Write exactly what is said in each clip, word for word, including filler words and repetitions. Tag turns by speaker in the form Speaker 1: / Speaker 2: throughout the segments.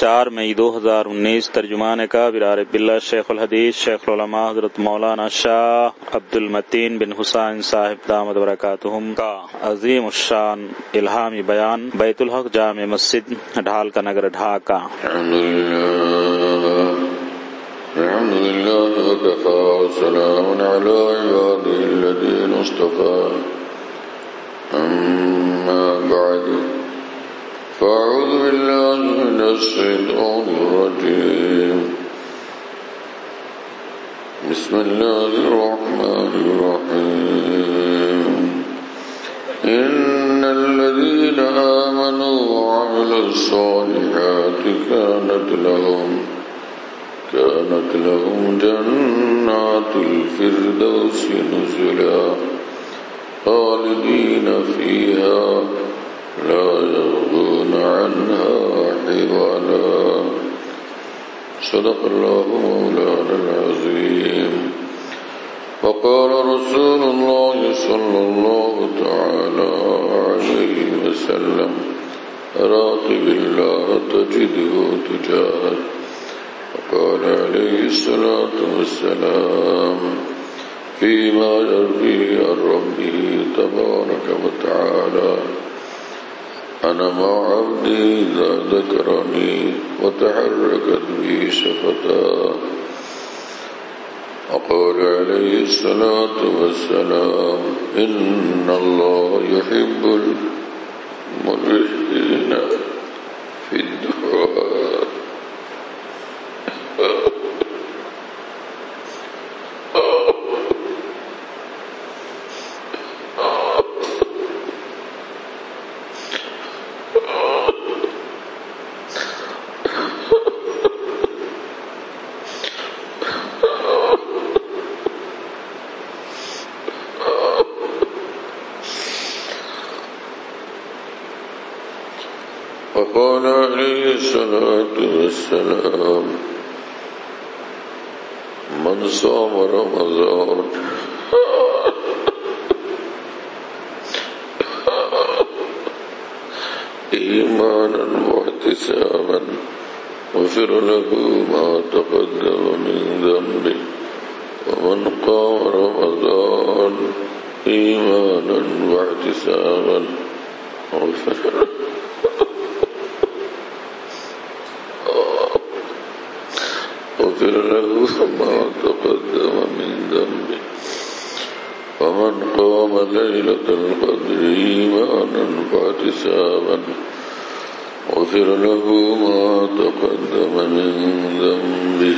Speaker 1: چار مئی دو ہزار انیس ترجمان کابر عارف باللہ شیخ الحدیث شیخ العلماء حضرت مولانا شاہ عبد المتین بن حسین صاحب دامت برکاتہم کا عظیم الشان الہامی بیان بیت الحق جامع مسجد ڈھال کا نگر ڈھاکہ۔
Speaker 2: الحمد لله وكفى وسلام على عباده الذين اصطفى أما بعد فأعوذ بالله من الشيطان الرجيم بسم الله الرحمن الرحيم إن الذين آمنوا وعملوا الصالحات كانت لهم كانت لهم جنات الفردوس نزلا خالدين فيها لا يبغون عنها حولا صدق الله مولانا العظيم وقال رسول الله صلى الله تعالى عليه وسلم راقب الله تجده تجاهك وقال عليه الصلاة والسلام فيما يروي عن ربه تبارك وتعالى أنا مع عبدي إذا ذكرني وتحركت به شفتاه وقال عليه الصلاة والسلام إن الله يحب المرحين في الدعاء وقال عليه الصلاة والسلام من صام رمضان إيمانا واحتسابا غفر له ما تقدم من ذنبه ومن قام رمضان إيمانا واحتسابا غفر له غفر له ما تقدم من ذنبه ومن قام ليلة القدر إيمانا واحتسابا غفر له ما تقدم من ذنبه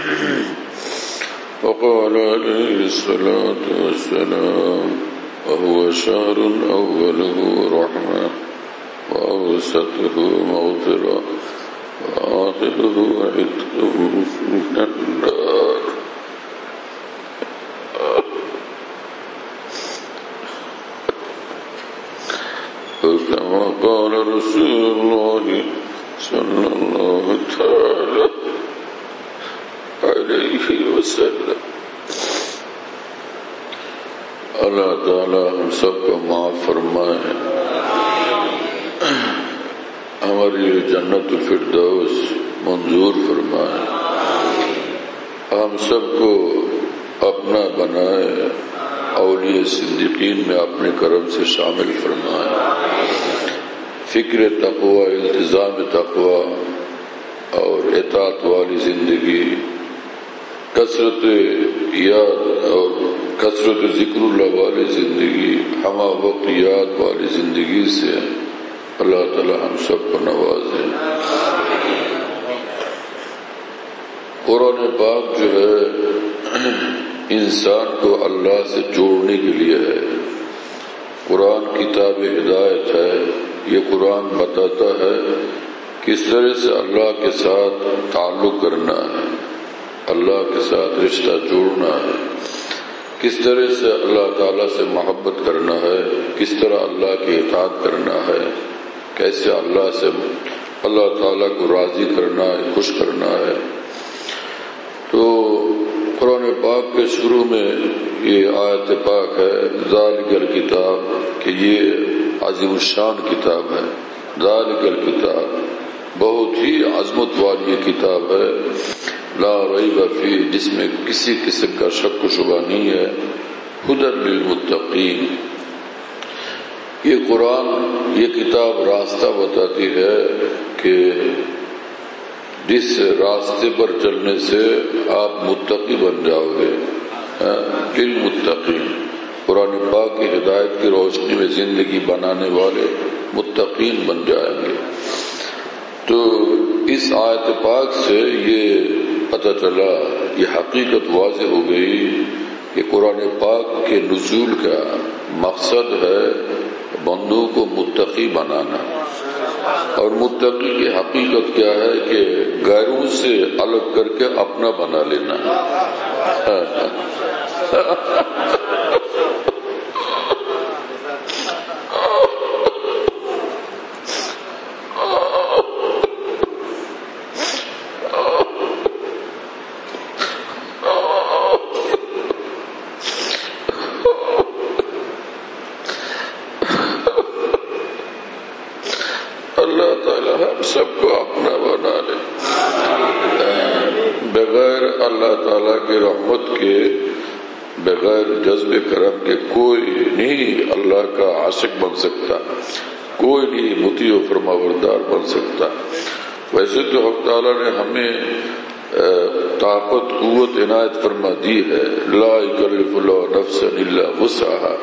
Speaker 2: وقال عليه الصلاة والسلام وهو شهر أوله رحمة وأوسطه مغفرة وآخره عتق من النار كما قال رسول الله صلى الله تعالى عليه وسلم۔ اللہ تعالی ہم سب کو معاف فرمائے، ہماری جنت الفردوس منظور فرمائے، ہم سب کو اپنا بنائے، اولیاء صدیقین میں اپنے کرم سے شامل فرمائے، فکر تقوی، التزام تقوی اور اطاعت والی زندگی، کثرت یاد اور کثرت ذکر اللہ والی زندگی، ہمہ وقت یاد والی زندگی سے اللہ تعالی ہم سب کو نوازے۔ قرآن پاک جو ہے انسان کو اللہ سے جوڑنے کے لیے ہے، قرآن کتاب ہدایت ہے۔ یہ قرآن بتاتا ہے کس طرح سے اللہ کے ساتھ تعلق کرنا ہے، اللہ کے ساتھ رشتہ جوڑنا ہے، کس طرح سے اللہ تعالیٰ سے محبت کرنا ہے، کس طرح اللہ کی اطاعت کرنا ہے، کیسے اللہ سے اللہ تعالیٰ کو راضی کرنا ہے، خوش کرنا ہے۔ تو قرآن پاک کے شروع میں یہ آیت پاک ہے ذالک الکتاب، کہ یہ عظیم الشان کتاب ہے۔ ذالک الکتاب، بہت ہی عظمت والی کتاب ہے، لا ریب فیہ، جس میں کسی قسم کا شک و شبہ نہیں ہے، ہدی للمتقین۔ یہ قرآن، یہ کتاب راستہ بتاتی ہے کہ جس راستے پر چلنے سے آپ متقی بن جاؤ گے، للمتقین، قرآن پاک کی ہدایت کی روشنی میں زندگی بنانے والے متقین بن جائیں گے۔ تو اس آیت پاک سے یہ پتہ چلا، یہ حقیقت واضح ہو گئی کہ قرآن پاک کے نزول کا مقصد ہے بندوں کو متقی بنانا، اور متقی کی حقیقت کیا ہے کہ غیروں سے الگ کر کے اپنا بنا لینا۔ اللہ تعالیٰ ہم سب کو اپنا بنا لے۔ بغیر اللہ تعالیٰ کی رحمت کے، بغیر جذب کرم کے کوئی نہیں اللہ کا عاشق بن سکتا، کوئی نہیں مطیع و فرمانبردار بن سکتا۔ ویسے تو حق تعالیٰ نے ہمیں طاقت قوت عنایت فرما دی ہے، لا یکلف اللہ نفسا الا وسعہا۔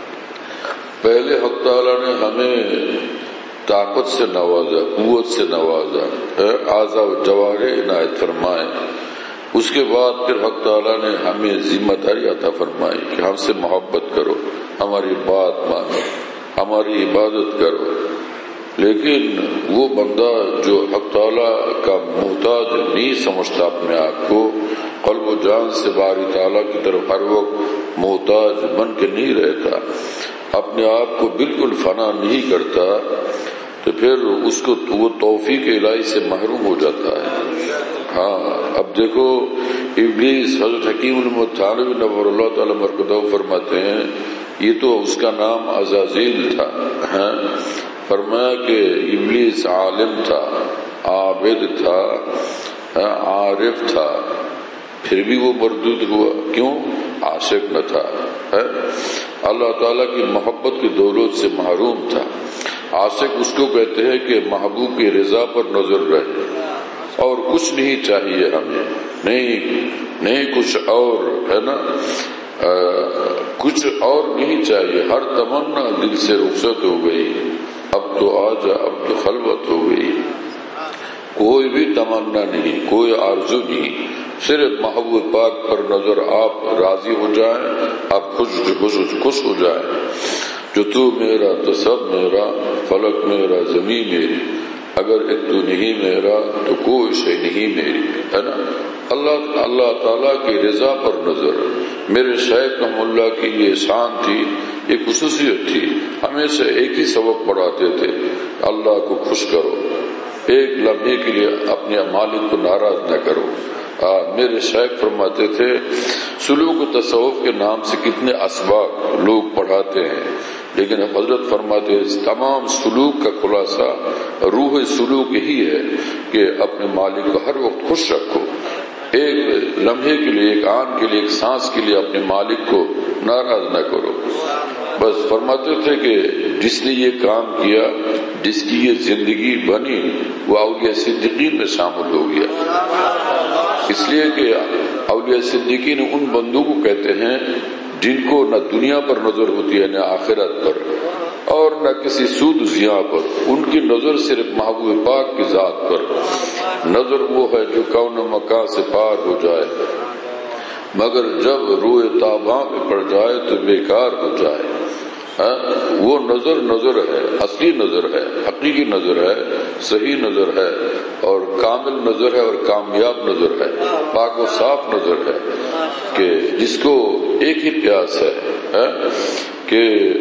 Speaker 2: پہلے حق تعالیٰ نے ہمیں طاقت سے نوازا، قوت سے نوازا، اعضاء و جوارح عنایت فرمائے۔ اس کے بعد پھر حق تعالیٰ نے ہمیں ذمہ داری عطا فرمائی کہ ہم سے محبت کرو، ہماری بات مانو، ہماری عبادت کرو۔ لیکن وہ بندہ جو حق تعالیٰ کا محتاج نہیں سمجھتا اپنے آپ کو، قلب و جان سے باری تعالیٰ کی طرف ہر وقت محتاج بن کے نہیں رہتا، اپنے آپ کو بالکل فنا نہیں کرتا، تو پھر اس کو وہ توفیق الہی سے محروم ہو جاتا ہے۔ ہاں اب دیکھو ابلیس، حضرت حکیم المحمد تھانوی نور اللہ تعالی مرکزہ فرماتے ہیں، یہ تو اس کا نام عزازیل تھا، ہاں فرمایا کہ ابلیس عالم تھا، عابد تھا، عارف تھا، پھر بھی وہ مردود ہوا، کیوں؟ عاشق نہ تھا، اللہ تعالیٰ کی محبت کی دولت سے محروم تھا۔ عاشق اس کو کہتے ہیں کہ محبوب کی رضا پر نظر رہے، اور کچھ نہیں چاہیے ہمیں، نہیں نہیں کچھ اور ہے نا، آ, کچھ اور نہیں چاہیے، ہر تمنا دل سے رخصت ہو گئی، اب تو آجا، اب تو خلوت ہو گئی، کوئی بھی تمنا نہیں، کوئی آرزو نہیں، صرف محبوب پاک پر نظر، آپ راضی ہو جائیں، آپ خوش خوش خوش ہو جائیں، جو تو میرا تو سب میرا، فلک میرا زمین میری، اگر ایک تو نہیں میرا تو کوئی شے نہیں میری، ہے نا۔ اللہ اللہ تعالیٰ کی رضا پر نظر، میرے شیخ رحمہ اللہ کی یہ شان تھی، یہ خصوصیت تھی، ہمیشہ ایک ہی سبق پڑھاتے تھے، اللہ کو خوش کرو، ایک لمحے کے لیے اپنے مالک کو ناراض نہ کرو۔ آ, میرے شیخ فرماتے تھے سلوک و تصوف کے نام سے کتنے اسباق لوگ پڑھاتے ہیں، لیکن حضرت فرماتے ہیں تمام سلوک کا خلاصہ، روح سلوک یہی ہے کہ اپنے مالک کو ہر وقت خوش رکھو، ایک لمحے کے لیے، ایک آن کے لیے، ایک سانس کے لیے اپنے مالک کو ناراض نہ کرو۔ بس فرماتے تھے کہ جس نے یہ کام کیا، جس کی یہ زندگی بنی، وہ اولیاء صدیقین میں شامل ہو گیا، اس لیے کہ اولیاء صدیقین ان بندوں کو کہتے ہیں جن کو نہ دنیا پر نظر ہوتی ہے نہ آخرت پر، اور نہ کسی سود زیاں پر، ان کی نظر صرف محبوب پاک کی ذات پر نظر، وہ ہے جو کون و مکان سے پار ہو جائے، مگر جب روئے تاباں پہ پڑ جائے تو بیکار ہو جائے۔ وہ نظر نظر ہے، اصلی نظر ہے، حقیقی نظر ہے، صحیح نظر ہے، اور کامل نظر ہے، اور کامیاب نظر ہے، پاک و صاف نظر ہے، کہ جس کو ایک ہی پیاس ہے کہ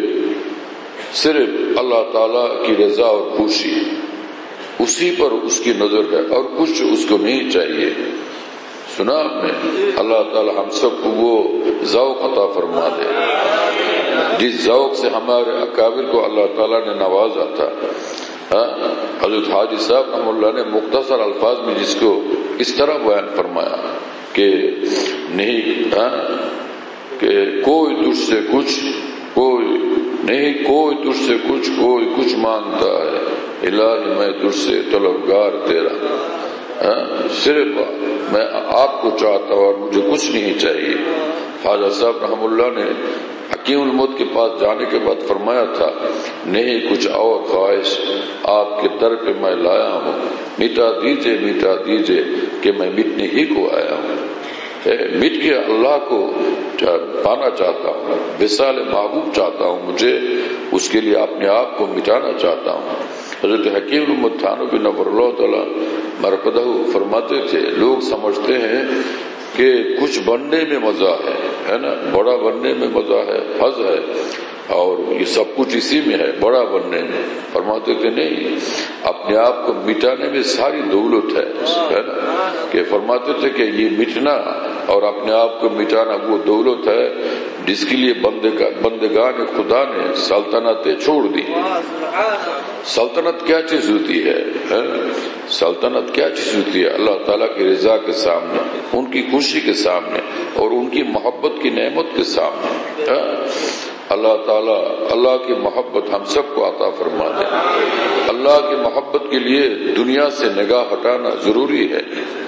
Speaker 2: صرف اللہ تعالی کی رضا اور خوشی، اسی پر اس کی نظر ہے، اور کچھ اس کو نہیں چاہیے۔ سنا آپ نے؟ اللہ تعالی ہم سب کو وہ ذوق عطا فرما دے جس ذوق سے ہمارے اکابر کو اللہ تعالیٰ نے نوازا تھا، حضرت حاجی صاحب رحمہ اللہ نے مختصر الفاظ میں جس کو اس طرح بیان فرمایا کہ نہیں کہ کوئی تجھ سے کچھ کوئی نہیں کوئی تجھ سے کچھ کوئی کچھ مانگتا ہے، الہی میں تجھ سے طلبگار تیرا، صرف میں آپ کو چاہتا ہوں اور مجھے کچھ نہیں چاہیے۔ خواجہ صاحب رحمہ اللہ نے حکیم الموت کے پاس جانے کے بعد فرمایا تھا، نہیں کچھ اور خواہش آپ کے در پہ میں لایا ہوں، مٹا دیجئے مٹا دیجئے کہ میں مٹنے ہی کو آیا ہوں، مٹ کے اللہ کو پانا چاہتا ہوں، وصال محبوب چاہتا ہوں، مجھے اس کے لیے اپنے آپ کو مٹانا چاہتا ہوں۔ حضرت حکیم الموت تھانوی نور اللہ تعالی مرقدہ فرماتے تھے، لوگ سمجھتے ہیں کہ کچھ بننے میں مزہ ہے ہے نا، بڑا بننے میں مزہ ہے، حظ ہے، اور یہ سب کچھ اسی میں ہے، بڑا بننے میں۔ فرماتے تھے نہیں، اپنے آپ کو مٹانے میں ساری دولت ہے ہے نا، کہ فرماتے تھے کہ یہ مٹنا اور اپنے آپ کو مٹانا وہ دولت ہے جس کے لیے بندگان خدا نے سلطنتیں چھوڑ دی۔ سلطنت کیا چیز ہوتی ہے؟ سلطنت کیا چیز ہوتی ہے؟ اللہ تعالیٰ کی رضا کے سامنے، ان کی خوشی کے سامنے اور ان کی محبت کی نعمت کے سامنے۔ اللہ تعالیٰ اللہ کی محبت ہم سب کو عطا فرما دے۔ اللہ کی محبت کے لیے دنیا سے نگاہ ہٹانا ضروری ہے۔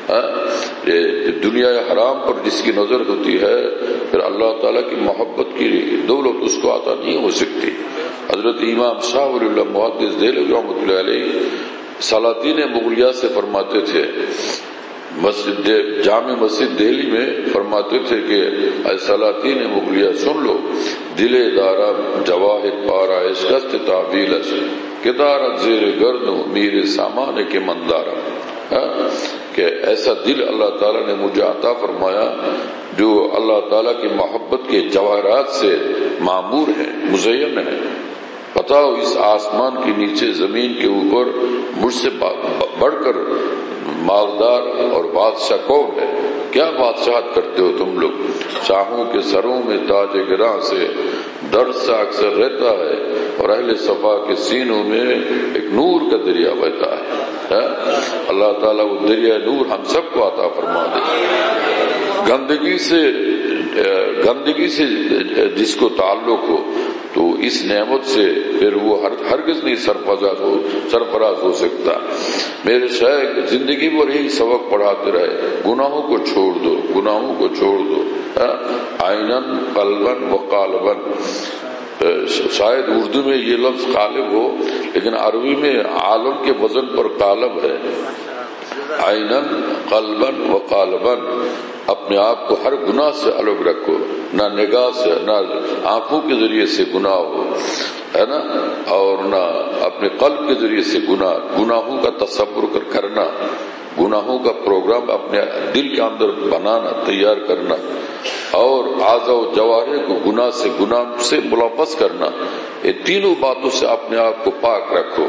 Speaker 2: دنیا حرام پر جس کی نظر ہوتی ہے پھر اللہ تعالیٰ کی محبت کی دولت اس کو عطا نہیں ہو سکتی۔ حضرت امام شاہ ولی اللہ محدث دہلوی رحمۃ اللہ علیہ سلاطین مغلیہ سے فرماتے تھے، مسجد جامع مسجد دہلی میں فرماتے تھے کہ اے سلاطین مغلیہ سن لو، دل دارا جواہر پارا اشکست تعویلش کدارت زیر گردو میر سامان کے مندارا، کہ ایسا دل اللہ تعالیٰ نے مجھے عطا فرمایا جو اللہ تعالیٰ کی محبت کے جواہرات سے معمور ہے، مزین ہے۔ بتاؤ اس آسمان کے نیچے زمین کے اوپر مجھ سے بڑھ کر مالدار اور بادشاہ کون ہے؟ کیا بادشاہت کرتے ہو تم لوگ؟ شاہوں کے سروں میں تاج گراں سے درد سا اکثر رہتا ہے اور اہل صفا کے سینوں میں ایک نور کا دریا بہتا ہے۔ اللہ تعالیٰ وہ دریا نور ہم سب کو عطا فرما دے۔ گندگی سے گندگی سے جس کو تعلق ہو تو اس نعمت سے پھر وہ ہرگز نہیں سرفراز ہو سرفراز ہو سکتا۔ میرے شیخ زندگی بھر یہی سبق پڑھاتے رہے، گناہوں کو چھوڑ دو، گناہوں کو چھوڑ دو، عینن قلبن و قالبن۔ شاید اردو میں یہ لفظ قالب ہو لیکن عربی میں عالم کے وزن پر قالب ہے۔ عینن قلبن و قالبن، اپنے آپ کو ہر گناہ سے الگ رکھو، نہ نگاہ سے نہ آنکھوں کے ذریعے سے گناہ ہو ہے نا، اور نہ اپنے قلب کے ذریعے سے گناہ گناہوں کا تصور کر کرنا، گناہوں کا پروگرام اپنے دل کے اندر بنانا تیار کرنا، اور اعضاء و جوارح کو گناہ سے گناہ سے ملوث کرنا، یہ تینوں باتوں سے اپنے آپ کو پاک رکھو۔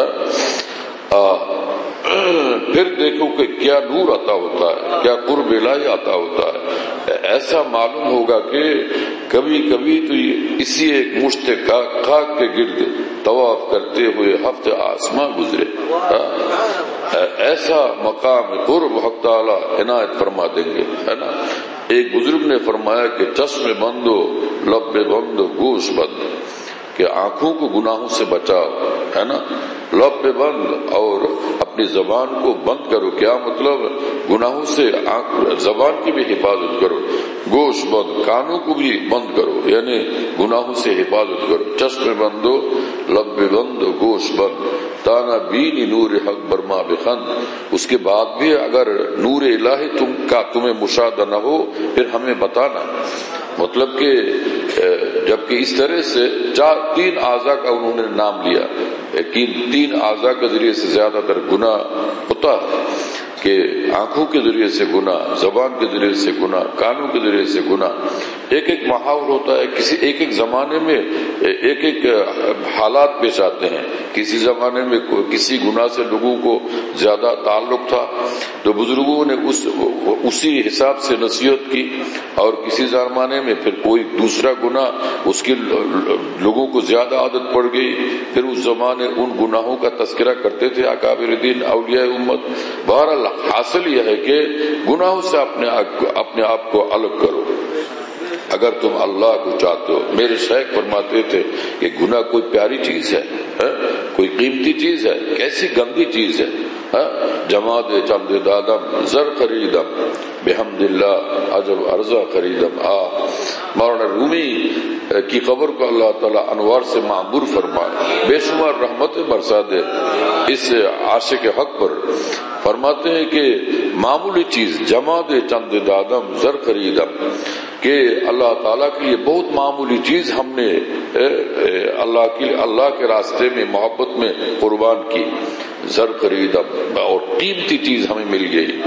Speaker 2: پھر دیکھو کہ کیا نور عطا ہوتا ہے، کیا قرب الہی عطا ہوتا ہے۔ ایسا معلوم ہوگا کہ کبھی کبھی تو اسی ایک مشت خاک کے گرد طواف کرتے ہوئے ہفتے آسماں گزرے۔ ایسا مقام قرب حق تعالی عنایت فرما دیں گے، ہے نا۔ ایک بزرگ نے فرمایا کہ چشم بند ہو، لب بند ہو، گوش بند، کہ آنکھوں کو گناہوں سے بچاؤ، ہے نا، لب بند اور اپنی زبان کو بند کرو۔ کیا مطلب؟ گناہوں سے زبان کی بھی حفاظت کرو، گوش بند، کانوں کو بھی بند کرو، یعنی گناہوں سے حفاظت کرو۔ چشم بند ہو، لب بند ہو، گوش بند، تانا بینی نور حق برما بخند۔ اس کے بعد بھی اگر نور الہی تم کا تمہیں مشاہدہ نہ ہو پھر ہمیں بتانا۔ مطلب کہ جبکہ اس طرح سے چار تین اعضاء کا انہوں نے نام لیا، لیکن تین اعضاء کے ذریعے سے زیادہ تر گناہ ہوتا ہے کہ آنکھوں کے ذریعے سے گناہ، زبان کے ذریعے سے گناہ، کانوں کے ذریعے سے گناہ، ایک ایک محاور ہوتا ہے، کسی ایک ایک زمانے میں ایک ایک حالات پیش آتے ہیں. کسی زمانے میں کسی گناہ سے لوگوں کو زیادہ تعلق تھا تو بزرگوں نے اس اسی حساب سے نصیحت کی، اور کسی زمانے میں پھر کوئی دوسرا گناہ اس کی لوگوں کو زیادہ عادت پڑ گئی، پھر اس زمانے ان گناہوں کا تذکرہ کرتے تھے اکابر دین اولیاء امت. بہرحال حاصل یہ ہے کہ گناہوں سے اپنے اپنے آپ کو الگ کرو اگر تم اللہ کو چاہتے ہو. میرے شیخ فرماتے تھے کہ گناہ کوئی پیاری چیز ہے، کوئی قیمتی چیز ہے، کیسی گندی چیز ہے. جماعت چند دادم زر خریدم بحمد اللہ عجب ارزا خریدم. آ مولانا رومی کی قبر کو اللہ تعالیٰ انوار سے معمور فرمائے، بے شمار رحمتیں برسا دے اس عاشق حق پر. فرماتے ہیں کہ معمولی چیز جماعت چند دادم زر خریدم، کہ اللہ تعالیٰ کے لیے بہت معمولی چیز ہم نے اللہ کی اللہ کے راستے میں محبت میں قربان کی. زر خریدم، اور قیمتی چیز ہمیں مل گئی،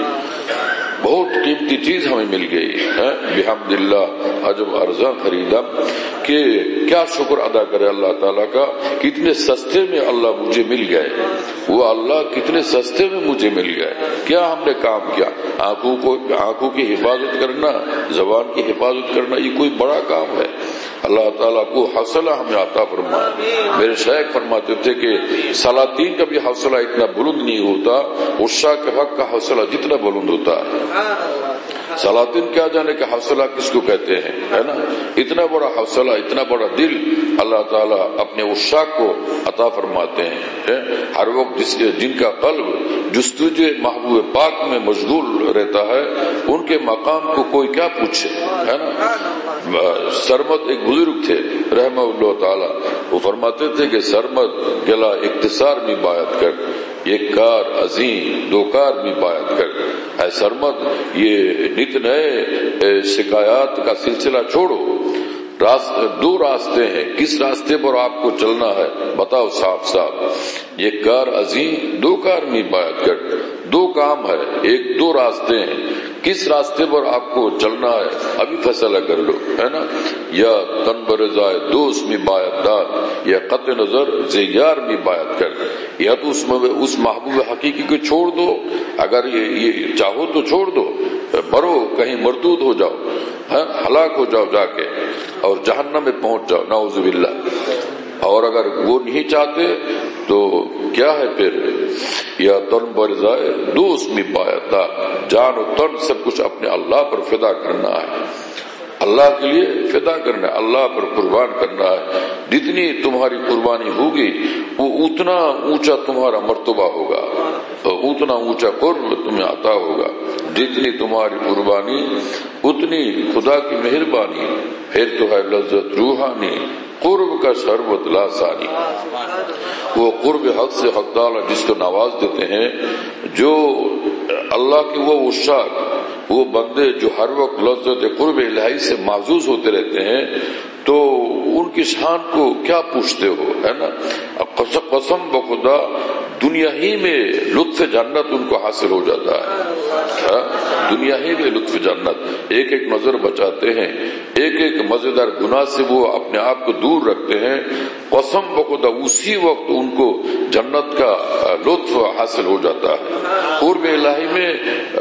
Speaker 2: بہت قیمتی چیز ہمیں مل گئی. بحمد اللہ عجب ارزاں خریدم، کہ کیا شکر ادا کرے اللہ تعالیٰ کا، کتنے سستے میں اللہ مجھے مل گئے. وہ اللہ کتنے سستے میں مجھے مل گئے. کیا ہم نے کام کیا؟ آنکھوں کو آنکھوں کی حفاظت کرنا، زبان کی حفاظت کرنا، یہ کوئی بڑا کام ہے. اللہ تعالیٰ کو حوصلہ ہمیں عطا فرمائے. میرے شیخ فرماتے تھے کہ سلاطین کا بھی حوصلہ اتنا بلند نہیں ہوتا، عشاء کے حق کا حوصلہ جتنا بلند ہوتا ہے. سلاطین کیا جانے کا حوصلہ کس کو کہتے ہیں، ہے نا. اتنا بڑا حوصلہ، اتنا بڑا دل اللہ تعالیٰ اپنے عشاق کو عطا فرماتے ہیں. ہر وقت جس جن کا قلب جستجو محبوب پاک میں مشغول رہتا ہے، ان کے مقام کو کوئی کیا پوچھے، ہے نا. سرمد ایک بزرگ تھے رحمہ اللہ تعالیٰ، وہ فرماتے تھے کہ سرمد گلا اختصار میں باید کر، ایک کار عظیم دو کار میں باید کر. اے سرمد، یہ نت نئے شکایات کا سلسلہ چھوڑو. راست دو راستے ہیں، کس راستے پر آپ کو چلنا ہے بتاؤ صاف صاف. ایک کار عظیم دو کار میں باید کر. دو کام ہے، ایک دو راستے ہیں، کس راستے پر آپ کو چلنا ہے ابھی فیصلہ کر لو، ہے نا. یا تن برزائے دوست میں باید دار، یا قطع نظر زیار میں باید کر. یا تو اس میں اس محبوب حقیقی کو چھوڑ دو، اگر یہ, یہ چاہو تو چھوڑ دو، مرو کہیں مردود ہو جاؤ، ہلاک ہو جاؤ جا کے اور جہنم میں پہنچ جاؤ نعوذ باللہ. اور اگر وہ نہیں چاہتے تو کیا ہے پھر، یا تن برزائے دوست میں باید دار، جان و تن سب کچھ اپنے اللہ پر فدا کرنا ہے، اللہ کے لیے فدا کرنا ہے، اللہ پر قربان کرنا ہے. جتنی تمہاری قربانی ہوگی وہ اتنا اونچا تمہارا مرتبہ ہوگا، اتنا اونچا قرب تمہیں عطا ہوگا. جتنی تمہاری قربانی اتنی خدا کی مہربانی. پھر تو ہے لذت روحانی، قرب کا شربت لاسانی. وہ قرب حق سے حق تعالی جس کو نواز دیتے ہیں، جو اللہ کے وہ عشاق، وہ بندے جو ہر وقت لذت قرب الہی سے محظوظ ہوتے رہتے ہیں، تو ان کی شان کو کیا پوچھتے ہو، ہے نا. قسم بخدا دنیا ہی میں لطف جنت ان کو حاصل ہو جاتا ہے. دنیا ہی میں لطف جنت، ایک ایک نظر بچاتے ہیں، ایک ایک مزیدار گناہ سے وہ اپنے آپ کو دور رکھتے ہیں. قسم بخدا اسی وقت ان کو جنت کا لطف حاصل ہو جاتا ہے. قرب الہی میں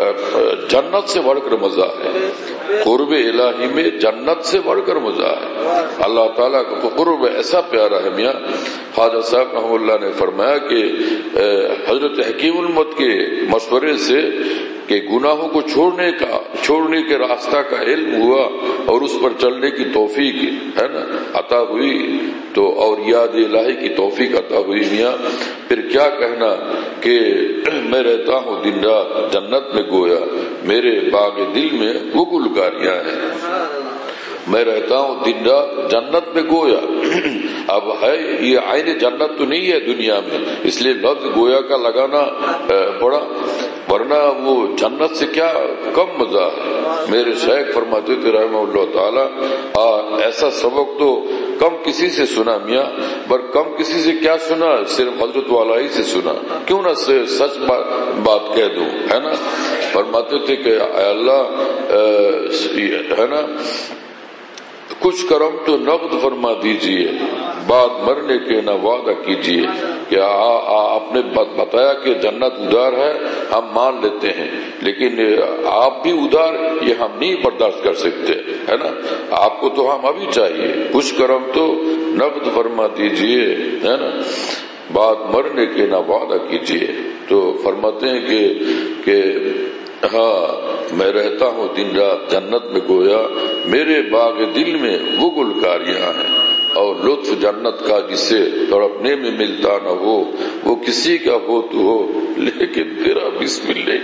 Speaker 2: جنت سے بڑھ کر مزہ ہے، قرب الہی میں جنت سے بڑھ کر مزہ ہے. اللہ تعالیٰ کا قرب ایسا پیارا ہے. میاں خواجہ صاحب رحمہ اللہ نے فرمایا کہ حضرت حکیم المت کے مشورے سے کہ گناہوں کو چھوڑنے کا چھوڑنے کے راستہ کا علم ہوا اور اس پر چلنے کی توفیق ہے نا عطا ہوئی، تو اور یاد الہی کی توفیق عطا ہوئی. میاں پھر کیا کہنا کہ میں رہتا ہوں دن رات جنت میں گویا، میرے باغ دل میں وہ گلکاریاں ہیں. میں رہتا ہوں دن رات جنت میں گویا. اب ہے یہ عین جنت تو نہیں ہے دنیا میں، اس لیے لفظ گویا کا لگانا پڑا، ورنہ وہ جنت سے کیا کم مزہ ہے. میرے شیخ فرماتے تھے رحمہ اللہ تعالی ایسا سبق تو کم کسی سے سنا میاں، پر کم کسی سے کیا سنا، صرف حضرت والا ہی سے سنا. کیوں نہ سچ بات کہہ دوں، ہے نا. فرماتے تھے کہ اے اللہ ہے نا کچھ کرم تو نقد فرما دیجئے، بعد مرنے کے نہ وعدہ کیجئے. کہ آپ نے بتایا کہ جنت ادھار ہے، ہم مان لیتے ہیں، لیکن آپ بھی ادھار یہ ہم نہیں برداشت کر سکتے، ہے نا. آپ کو تو ہم ابھی چاہیے، کچھ کرم تو نقد فرما دیجئے، ہے نا، بعد مرنے کے نہ وعدہ کیجئے. تو فرماتے ہیں کہ کہ ہاں میں رہتا ہوں دن رات جنت میں، گویا میرے باغ دل میں وہ گلکاریاں ہیں، اور لطف جنت کا جسے تڑپنے میں ملتا نہ ہو وہ کسی کا ہو تو ہو، لیکن تیرا بسم اللہ.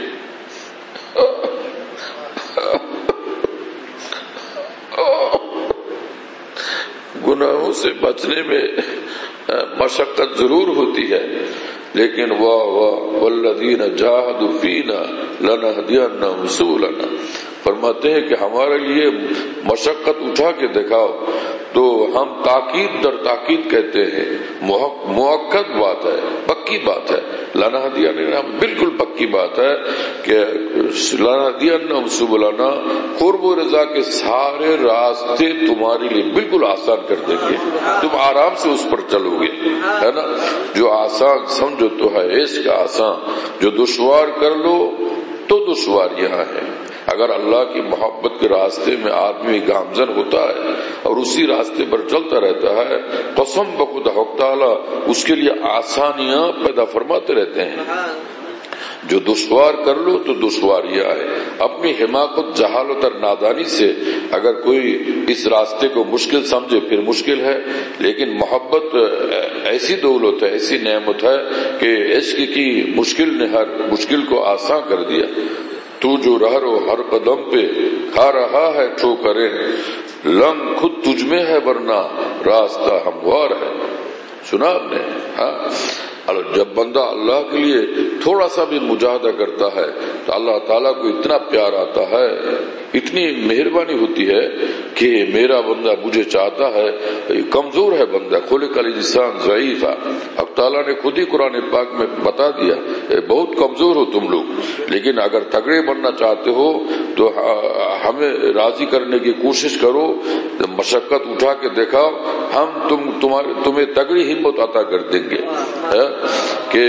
Speaker 2: گناہوں سے بچنے میں مشقت ضرور ہوتی ہے، لیکن واہ واہ والذین جاہدوا فینا لنہدینہم سبلنا. فرماتے ہیں کہ ہمارے لیے مشقت اٹھا کے دکھاؤ تو ہم تاکید در تاکید کہتے ہیں، مؤکد بات ہے، پکی بات ہے. لنہدینہم بالکل پکی بات ہے کہ لنہدینہم سبلنا، قرب و رضا کے سارے راستے تمہارے لیے بالکل آسان کر دیں گے، تم آرام سے اس پر چلو گے، ہے نا. جو آسان سمجھو تو ہے عشق کا آسان، جو دشوار کر لو تو دشواریاں ہیں. اگر اللہ کی محبت کے راستے میں آدمی گامزن ہوتا ہے اور اسی راستے پر چلتا رہتا ہے، قسم بخدا حق تعالی اس کے لیے آسانیاں پیدا فرماتے رہتے ہیں. جو دشوار کر لو تو دشواریاں ہے. اپنی حماقت، جہالت اور نادانی سے اگر کوئی اس راستے کو مشکل سمجھے پھر مشکل ہے، لیکن محبت ایسی دولت ہے، ایسی نعمت ہے کہ عشق کی مشکل نے ہر مشکل کو آسان کر دیا. تو جو رہو ہر قدم پہ کھا رہا ہے ٹھوکریں، لنگ خود تجھ میں ہے ورنہ راستہ ہموار ہے. سنا آپ نے؟ ہاں، جب بندہ اللہ کے لیے تھوڑا سا بھی مجاہدہ کرتا ہے تو اللہ تعالیٰ کو اتنا پیار آتا ہے، اتنی مہربانی ہوتی ہے کہ میرا بندہ مجھے چاہتا ہے. کمزور ہے بندہ، خلق الانسان ضعیف. اب تعالیٰ نے خود ہی قرآن پاک میں بتا دیا بہت کمزور ہو تم لوگ، لیکن اگر تگڑے بننا چاہتے ہو تو ہمیں راضی کرنے کی کوشش کرو، مشقت اٹھا کے دیکھاؤ، ہم تم تمہارے تمہیں تگڑی ہمت عطا کر دیں گے. کہ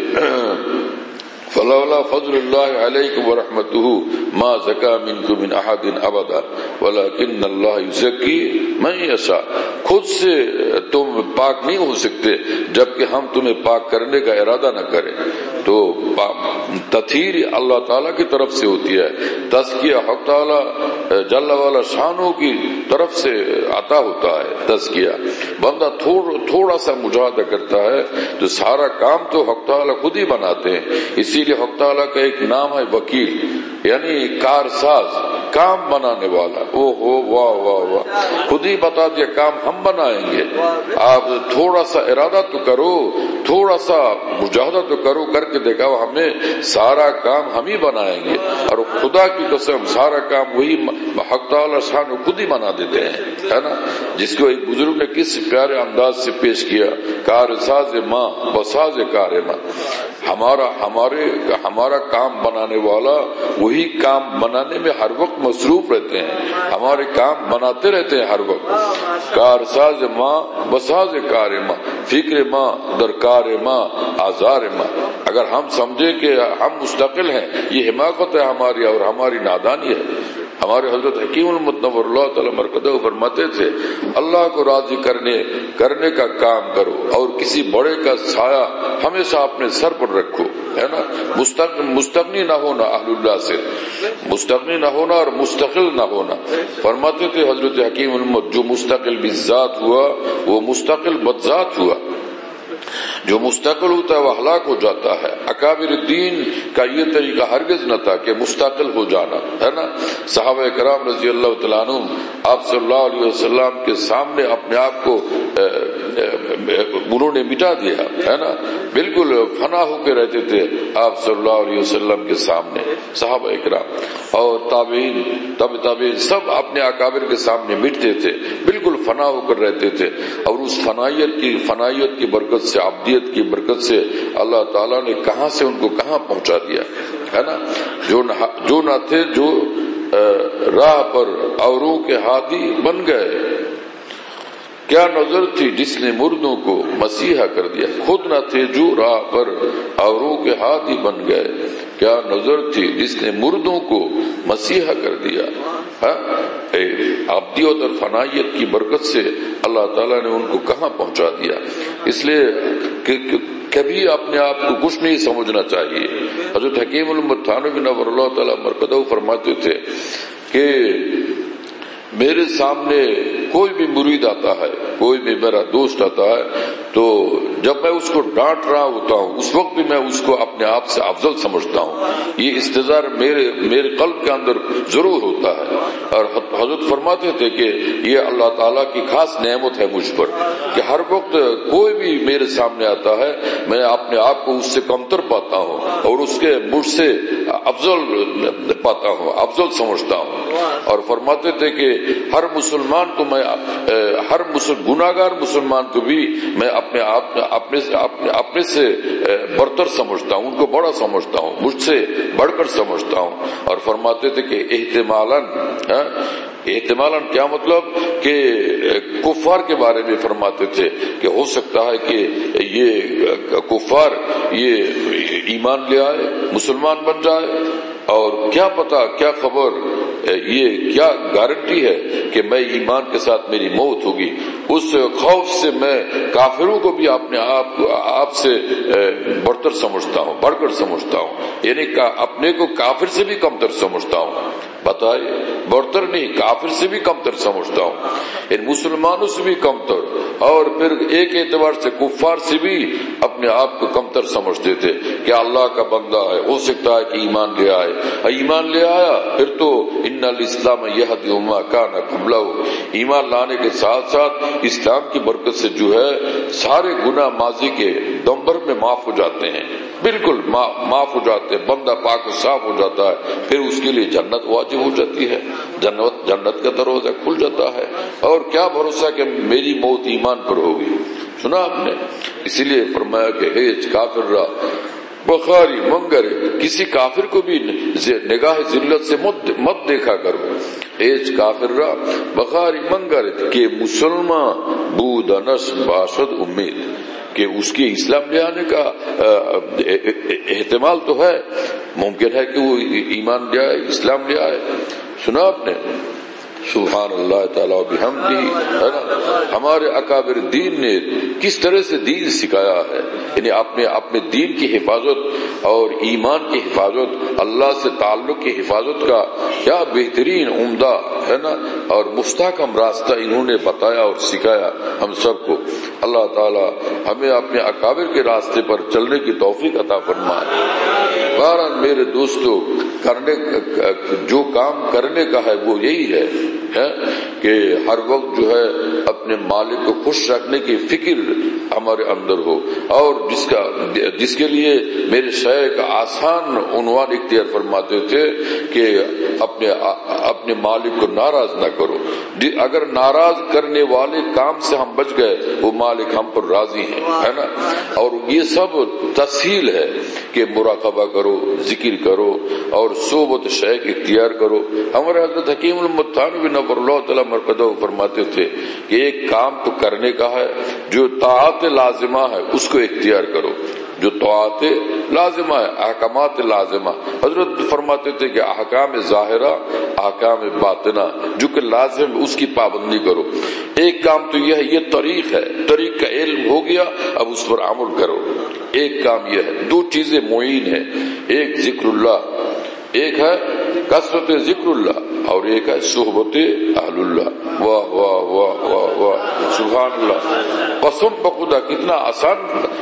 Speaker 2: فلولا فضل اللہ علیکم ورحمتہ ما زکا منکم من احد ابدا ولکن اللہ یزکی من یشاء. خود سے تم پاک نہیں ہو سکتے جبکہ ہم تمہیں پاک کرنے کا ارادہ نہ کریں. تو تطہیر اللہ تعالیٰ کی طرف سے ہوتی ہے، تزکیہ حق تعالیٰ جل والا شانوں کی طرف سے عطا ہوتا ہے. تزکیہ بندہ تھوڑا تھوڑا سا مجاہدہ کرتا ہے تو سارا کام تو حق تعالیٰ خود ہی بناتے ہیں. اسی لیے حق تعالیٰ کا ایک نام ہے وکیل، یعنی کارساز، کام بنانے والا. او ہو واہ واہ واہ، خود ہی بتا دیا کام ہم بنائیں گے. آپ تھوڑا سا ارادہ تو کرو، تھوڑا سا مجاہدہ تو کرو، کر کے دیکھاؤ ہمیں سارا کام ہم ہی بنائیں گے. اور خدا کی قسم سارا کام وہی حق تعالیٰ شان خود ہی بنا دیتے ہیں، ہے نا. جس کو ایک بزرگ نے کس پیارے انداز سے پیش کیا، کار ساز ماں بساز کار ماں. ہمارا ہمارے ہمارا کام بنانے والا وہی کام بنانے میں ہر وقت مصروف رہتے ہیں، ہمارے کام بناتے رہتے ہیں ہر وقت. کار ساز ماں بساز کار ماں، فکر ماں درکار ماں آزار ماں. اگر ہم سمجھے کہ ہم مستقل ہیں، یہ حماقت ہے ہماری اور ہماری نادانی ہے. ہمارے حضرت حکیم المتنور اللہ تعالی مرکزہ فرماتے تھے اللہ کو راضی کرنے کرنے کا کام کرو اور کسی بڑے کا سایہ ہمیشہ اپنے سر پر رکھو، ہے نا. مستغنی نہ ہونا اہل اللہ سے، مستغنی نہ ہونا اور مستقل نہ ہونا. فرماتے تھے حضرت حکیم المت جو مستقل بالذات ہوا وہ مستقل بذات ہوا. جو مستقل ہوتا ہے وہ ہلاک ہو جاتا ہے. اکابر الدین کا یہ طریقہ ہرگز نہ تھا کہ مستقل ہو جانا، ہے نا. صحابہ کرام رضی اللہ تعالیٰ عنہ آپ صلی اللہ علیہ وسلم کے سامنے اپنے آپ کو انہوں نے مٹا دیا ہے نا، بالکل فنا ہو کے رہتے تھے آپ صلی اللہ علیہ وسلم کے سامنے، صحابہ اکرام اور تابعین تابع تابعین سب اپنے اکابر کے سامنے مٹتے تھے، بالکل فنا ہو کر رہتے تھے، اور اس فنائیت کی فنائیت کی برکت سے، عبدیت کی برکت سے اللہ تعالیٰ نے کہاں سے ان کو کہاں پہنچا دیا ہے نا، جو نہ جو نہ تھے جو راہ پر اوروں کے ہادی بن گئے، کیا نظر تھی جس نے مردوں کو مسیحا کر دیا، خود نہ تھے جو راہ پر اوروں کے ہادی بن گئے، کیا نظر تھی جس نے مردوں کو مسیحا کر دیا۔ عبدیت اور فنائیت کی برکت سے اللہ تعالیٰ نے ان کو کہاں پہنچا دیا۔ اس لیے کہ کبھی اپنے آپ کو کچھ نہیں سمجھنا چاہیے۔ حضرت حکیم الامت تھانوی نور اللہ تعالیٰ مرقدہ فرماتے تھے کہ میرے سامنے کوئی بھی مرید آتا ہے، کوئی بھی میرا دوست آتا ہے، تو جب میں اس کو ڈانٹ رہا ہوتا ہوں اس وقت بھی میں اس کو اپنے آپ سے افضل سمجھتا ہوں، یہ استظہار میرے میرے قلب کے اندر ضرور ہوتا ہے۔ اور حضرت فرماتے تھے کہ یہ اللہ تعالیٰ کی خاص نعمت ہے مجھ پر کہ ہر وقت کوئی بھی میرے سامنے آتا ہے میں اپنے آپ کو اس سے کمتر پاتا ہوں اور اس کے مجھ سے افضل پاتا ہوں، افضل سمجھتا ہوں۔ اور فرماتے تھے کہ ہر مسلمان کو میں ہر گناہگار مسلمان کو بھی میں اپنے آپ اپنے اپنے, اپنے سے برتر سمجھتا ہوں، ان کو بڑا سمجھتا ہوں، مجھ سے بڑھ کر سمجھتا ہوں۔ اور فرماتے تھے کہ احتمالاً احتمالاً کیا مطلب کہ کفار کے بارے میں فرماتے تھے کہ ہو سکتا ہے کہ یہ کفار یہ ایمان لے آئے، مسلمان بن جائے، اور کیا پتا کیا خبر، یہ کیا گارنٹی ہے کہ میں ایمان کے ساتھ میری موت ہوگی۔ اس خوف سے میں کافروں کو بھی اپنے آپ آپ سے برتر سمجھتا ہوں، بڑھ کر سمجھتا ہوں، یعنی اپنے کو کافر سے بھی کمتر سمجھتا ہوں۔ بتائیے، برتر نہیں، کافر سے بھی کمتر سمجھتا ہوں، ان مسلمانوں سے بھی کمتر، اور پھر ایک اعتبار سے کفار سے بھی اپنے آپ کو کمتر سمجھتے تھے کہ اللہ کا بندہ ہے، ہو سکتا ہے کہ ایمان لے آئے، ایمان لے آیا پھر تو ان الاسلام یہدی ما کان قبلہ، ایمان لانے کے ساتھ ساتھ اسلام کی برکت سے جو ہے سارے گناہ ماضی کے دم بھر میں معاف ہو جاتے ہیں، بالکل معاف ہو جاتے ہیں، بندہ پاک و صاف ہو جاتا ہے، پھر اس کے لیے جنت واجب ہو جاتی ہے، جنت جنت کا دروازہ کھل جاتا ہے، اور کیا بھروسہ کہ میری موت ایمان پر ہوگی۔ سنا آپ نے، اسی لیے فرمایا کہ ہیج کافر را بخاری منگر، کسی کافر کو بھی نگاہ ذلت سے مت دیکھا کرو، ایج کافر را بخاری منگر کہ مسلمان بودنس باشد امید، کہ اس کی اسلام لے آنے کا احتمال تو ہے، ممکن ہے کہ وہ ایمان لے آئے، اسلام لے آئے۔ سنا آپ نے، سبحان اللہ تعالیٰ بحمدہ، ہے نا، ہمارے اکابر دین نے کس طرح سے دین سکھایا ہے، یعنی اپنے اپنے دین کی حفاظت اور ایمان کی حفاظت، اللہ سے تعلق کی حفاظت کا کیا بہترین عمدہ ہے نا اور مستحکم راستہ انہوں نے بتایا اور سکھایا ہم سب کو۔ اللہ تعالیٰ ہمیں اپنے اکابر کے راستے پر چلنے کی توفیق عطا فرمائے۔ بہرحال میرے دوستو، کرنے جو کام کرنے کا ہے وہ یہی ہے کہ ہر وقت جو ہے اپنے مالک کو خوش رکھنے کی فکر ہمارے اندر ہو، اور جس کا جس کے لیے میرے شیخ کا آسان عنوان اختیار فرماتے تھے کہ اپنے اپنے مالک کو ناراض نہ کرو، اگر ناراض کرنے والے کام سے ہم بچ گئے وہ مالک ہم پر راضی ہیں، ہے نا۔ اور یہ سب تسہیل ہے کہ مراقبہ کرو، ذکر کرو اور صحبت شیخ اختیار کرو۔ ہمارے حضرت حکیم الامت تھانوی نور اللہ تعالیٰ مرقدہ فرماتے تھے کہ ایک کام تو کرنے کا ہے، جو طاعت لازمہ ہے اس کو اختیار کرو، جو طاعت لازمہ ہے، احکامات لازمہ۔ حضرت فرماتے تھے کہ احکام ظاہرہ، احکام باطنہ، جو کہ لازم اس کی پابندی کرو۔ ایک کام تو یہ ہے، یہ طریق ہے، طریق کا علم ہو گیا، اب اس پر عمل کرو۔ ایک کام یہ ہے، دو چیزیں معین ہیں، ایک ذکر اللہ، ایک ہے کثرت ذکر اللہ، اور ایک ہے صحبت اہل اللہ۔ واہ واہ واہ واہ واہ، سبحان اللہ، قسم بخدا کتنا آسان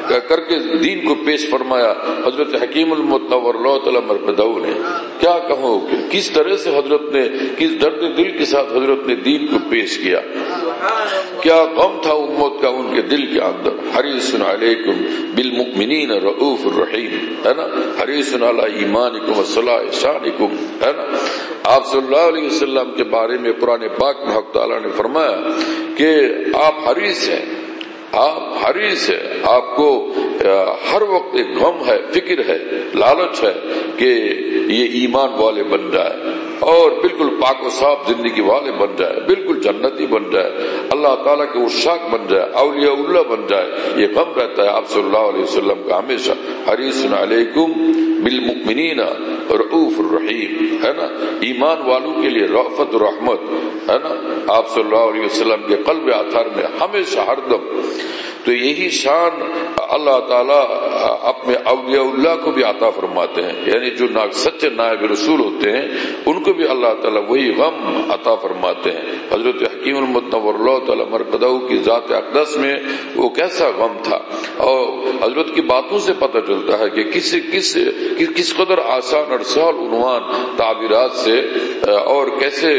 Speaker 2: کر کے دین کو پیش فرمایا حضرت حکیم المت نور اللہ تعالی مرقدہ نے. کیا کہوں کہ کس طرح سے حضرت نے کس درد دل کے ساتھ حضرت نے دین کو پیش کیا. کیا غم تھا امت کا ان کے دل کے اندر. حریص علیکم بالمؤمنین رؤوف الرحیم ہے نا. حریص علی ایمانکم وصلاح شانکم ہے نا. آپ صلی اللہ علیہ وسلم کے بارے میں قرآن پاک میں حق تعالیٰ نے فرمایا کہ آپ حریص ہیں, آپ حریص ہے, آپ کو ہر وقت ایک غم ہے, فکر ہے, لالچ ہے کہ یہ ایمان والے بن جائے اور بالکل پاک و صاف زندگی والے بن جائے, بالکل جنتی بن جائے, اللہ تعالیٰ کے عشاق بن جائے, اولیاء اللہ بن جائے. یہ غم رہتا ہے آپ صلی اللہ علیہ وسلم کا ہمیشہ. حریص علیکم بالمؤمنین رؤوف الرحیم ہے نا. ایمان والوں کے لیے رأفت و رحمت ہے نا آپ صلی اللہ علیہ وسلم کے قلب اطہر میں ہمیشہ ہر دم. تو یہی شان اللہ تعالیٰ اپنے اولیاء اللہ کو بھی عطا فرماتے ہیں, یعنی جو سچے نائب رسول ہوتے ہیں ان کو بھی اللہ تعالیٰ وہی غم عطا فرماتے ہیں. حضرت حکیم المت نور اللہ تعالیٰ مرقدہ کی ذات اقدس میں وہ کیسا غم تھا, اور حضرت کی باتوں سے پتہ چلتا ہے کہ کس کس کس قدر آسان اور سہل عنوان تعبیرات سے اور کیسے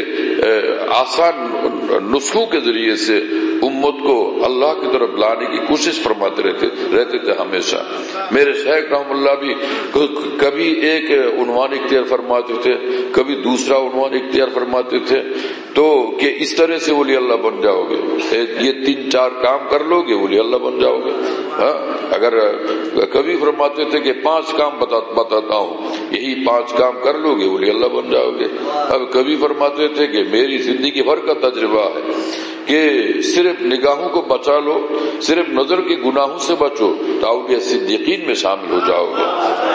Speaker 2: آسان نسخوں کے ذریعے سے امت کو اللہ کی طرف لانے کی کوشش فرماتے رہتے رہتے تھے ہمیشہ. میرے شیخ رحم اللہ بھی کبھی ایک عنوان اختیار فرماتے تھے, کبھی دوسرا عنوان اختیار فرماتے تھے, تو کہ اس طرح سے ولی اللہ بن جاؤ گے, یہ تین چار کام کر لو گے ولی اللہ بن جاؤ گے. ہاں اگر کبھی فرماتے تھے کہ پانچ کام بتا, بتاتا ہوں یہی پانچ کام کر لو گے ولی اللہ بن جاؤ گے. اب کبھی فرماتے تھے کہ میری زندگی بھر کا تجربہ ہے کہ صرف نگاہوں کو بچا لو, صرف نظر کے گناہوں سے بچو تو اولیاء صدیقین میں شامل ہو جاؤ گے.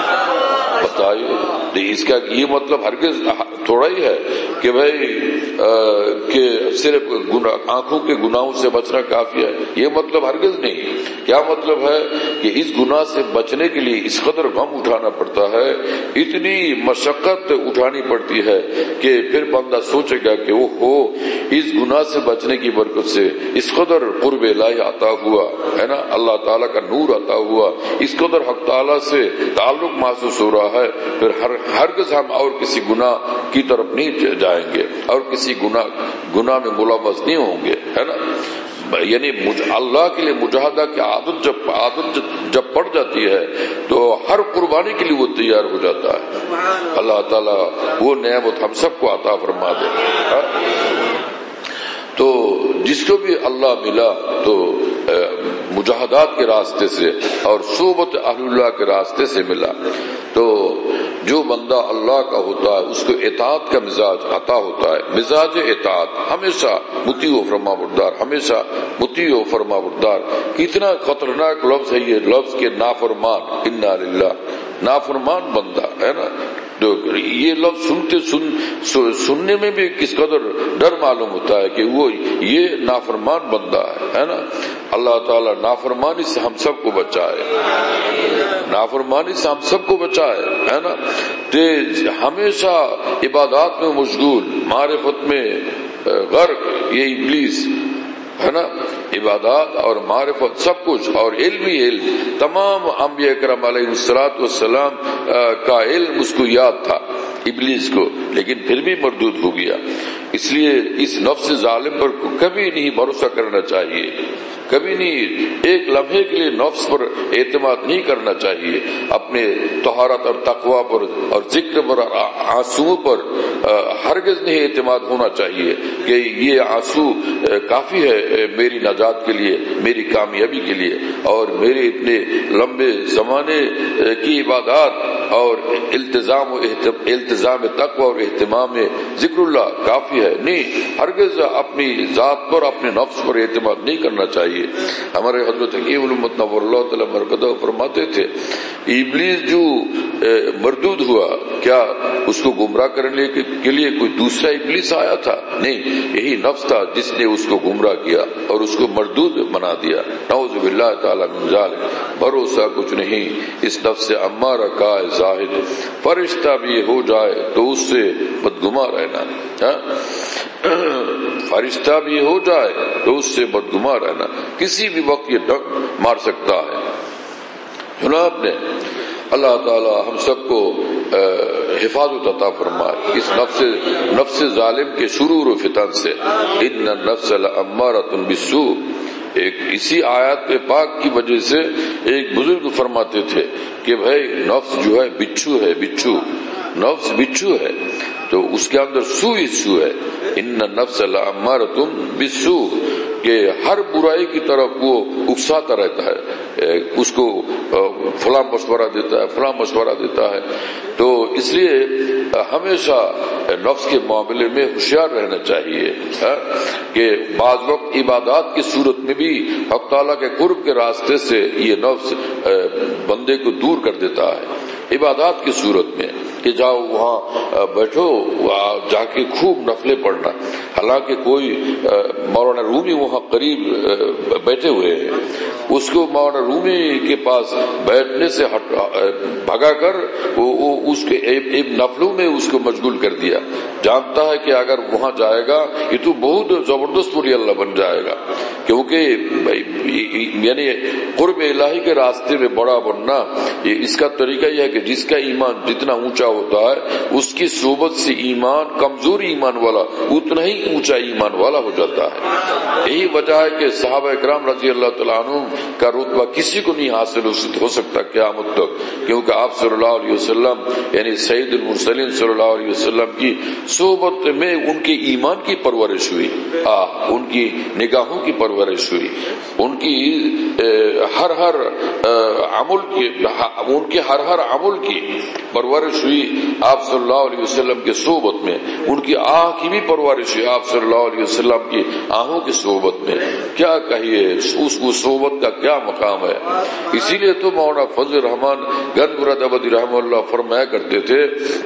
Speaker 2: بتائیے اس کا یہ مطلب ہرگز تھوڑا ہی ہے کہ بھائی کہ صرف آنکھوں کے گناہوں سے بچنا کافی ہے, یہ مطلب ہرگز نہیں. کیا مطلب ہے کہ اس گناہ سے بچنے کے لیے اس قدر غم اٹھانا پڑتا ہے, اتنی مشقت اٹھانی پڑتی ہے کہ پھر بندہ سوچے گا کہ وہ ہو اس گناہ سے بچنے کی برکت سے اس قدر قرب الہی عطا ہوا ہے نا, اللہ تعالیٰ کا نور عطا ہوا, اس قدر حق تعالیٰ سے تعلق محسوس ہو رہا ہے, پھر ہر ہرگز ہم اور کسی گناہ کی طرف نہیں جائیں گے اور کسی گناہ گناہ میں ملوث نہیں ہوں گے ہے نا. یعنی اللہ کے لیے مجاہدہ کی عادت جب عادت جب پڑ جاتی ہے تو ہر قربانی کے لیے وہ تیار ہو جاتا ہے. اللہ تعالیٰ وہ نعمت ہم سب کو عطا فرما دے. تو جس کو بھی اللہ ملا تو مجاہدات کے راستے سے اور صحبت اہل اللہ کے راستے سے ملا. تو جو بندہ اللہ کا ہوتا ہے اس کو اطاعت کا مزاج عطا ہوتا ہے, مزاج اطاعت, ہمیشہ مطیع و فرما بردار, ہمیشہ مطیع و فرما بردار. کتنا خطرناک لفظ ہے یہ لفظ کے نافرمان, انا للہ, نافرمان بندہ ہے نا. تو یہ لفظ سنتے سن سننے میں بھی کس قدر ڈر معلوم ہوتا ہے کہ وہ یہ نافرمان بندہ ہے نا. اللہ تعالیٰ نافرمانی سے ہم سب کو بچائے, نافرمانی سے ہم سب کو بچائے ہے نا. ہمیشہ عبادات میں مشغول, معرفت میں غرق, یہ ابلیس ہے نا. عبادات اور معرفت سب کچھ, اور علم ہی علم, تمام انبیاء کرام علیہ الصلوۃ والسلام کا علم اس کو یاد تھا ابلیس کو, لیکن پھر بھی مردود ہو گیا. اس لیے اس نفس ظالم پر کبھی نہیں بھروسہ کرنا چاہیے, کبھی نہیں ایک لمحے کے لیے نفس پر اعتماد نہیں کرنا چاہیے. اپنے طہارت اور تقویٰ پر اور ذکر پر اور آنسو پر ہرگز نہیں اعتماد ہونا چاہیے کہ یہ آنسو کافی ہے میری نجات کے لیے, میری کامیابی کے لیے, اور میرے اتنے لمبے زمانے کی عبادات اور التزام و التزام تقویٰ اور اہتمام ذکر اللہ کافی ہے. نہیں, ہرگز اپنی ذات پر اپنے نفس پر اعتماد نہیں کرنا چاہیے. ہمارے حضرت حکیم الامت نور اللہ تعالی مرقدہ فرماتے تھے ابلیس جو مردود ہوا, کیا اس کو گمراہ کرنے کے لیے کوئی دوسرا ابلیس آیا تھا؟ نہیں, یہی نفس تھا جس نے اس کو گمراہ کیا اور اس کو مردود بنا دیا. نعوذ باللہ تعالی من ذالک. بھروسہ کچھ نہیں اس نفس سے امارہ کا زاہد, فرشتہ بھی ہو جائے تو اس سے بدگماں رہنا, فرشتہ بھی ہو جائے تو اس سے بدگماں رہنا. کسی بھی وقت یہ ڈنک مار سکتا ہے جناب نے اللہ تعالی ہم سب کو حفاظت عطا فرمائے اس نفس نفس ظالم کے شرور و فتن سے. ان النفس لامارۃ بالسوء. ایک اسی آیات پاک کی وجہ سے ایک بزرگ فرماتے تھے کہ بھائی نفس جو ہے بچھو ہے، بچھو نفس بچھو ہے تو اس کے اندر سو ہی سو ہے. ان النفس لامارۃ بالسوء کہ ہر برائی کی طرف وہ اکساتا رہتا ہے، اس کو فلاں مشورہ دیتا ہے فلاں مشورہ دیتا ہے. تو اس لیے ہمیشہ نفس کے معاملے میں ہوشیار رہنا چاہیے کہ بعض وقت عبادات کی صورت میں بھی حق تعالیٰ کے قرب کے راستے سے یہ نفس بندے کو دور کر دیتا ہے. عبادات کی صورت میں کہ جاؤ وہاں بیٹھو جا کے خوب نفلیں پڑھنا، حالانکہ کوئی مولانا رومی وہاں قریب بیٹھے ہوئے ہیں، اس کو مولانا رومی کے پاس بیٹھنے سے بھگا کر وہ اس کے نفلوں میں اس کو مشغول کر دیا. جانتا ہے کہ اگر وہاں جائے گا یہ تو بہت زبردست ولی اللہ بن جائے گا، کیونکہ یعنی قرب الہی کے راستے میں بڑا بننا اس کا طریقہ یہ ہے کہ جس کا ایمان جتنا اونچا ہوتا ہے اس کی صحبت سے ایمان کمزور ایمان والا اتنا ہی اونچا ایمان والا ہو جاتا ہے. یہی وجہ ہے کہ صحابہ اکرام رضی اللہ تعالیٰ عنہ کا رتبہ کسی کو نہیں حاصل ہو سکتا قیامت تک، کیونکہ آپ صلی اللہ علیہ وسلم یعنی سید المرسلین صلی اللہ علیہ وسلم کی صحبت میں ان کے ایمان کی پرورش ہوئی، ان کی نگاہوں کی پرورش ہوئی، ان کی ہر ہر عمل کی ان کے ہر ہر عمل کی پرورش ہوئی آپ صلی اللہ علیہ وسلم کے صحبت میں. ان کی آہ کی بھی پرورش ہوئی آپ صلی اللہ علیہ وسلم کی آہوں کی صحبت میں. کیا کہیے اس کو صحبت کا کیا مقام ہے. اسی لیے تو مولانا فضل الرحمان گنج مرادآبادی رحمہ اللہ فرمایا کرتے تھے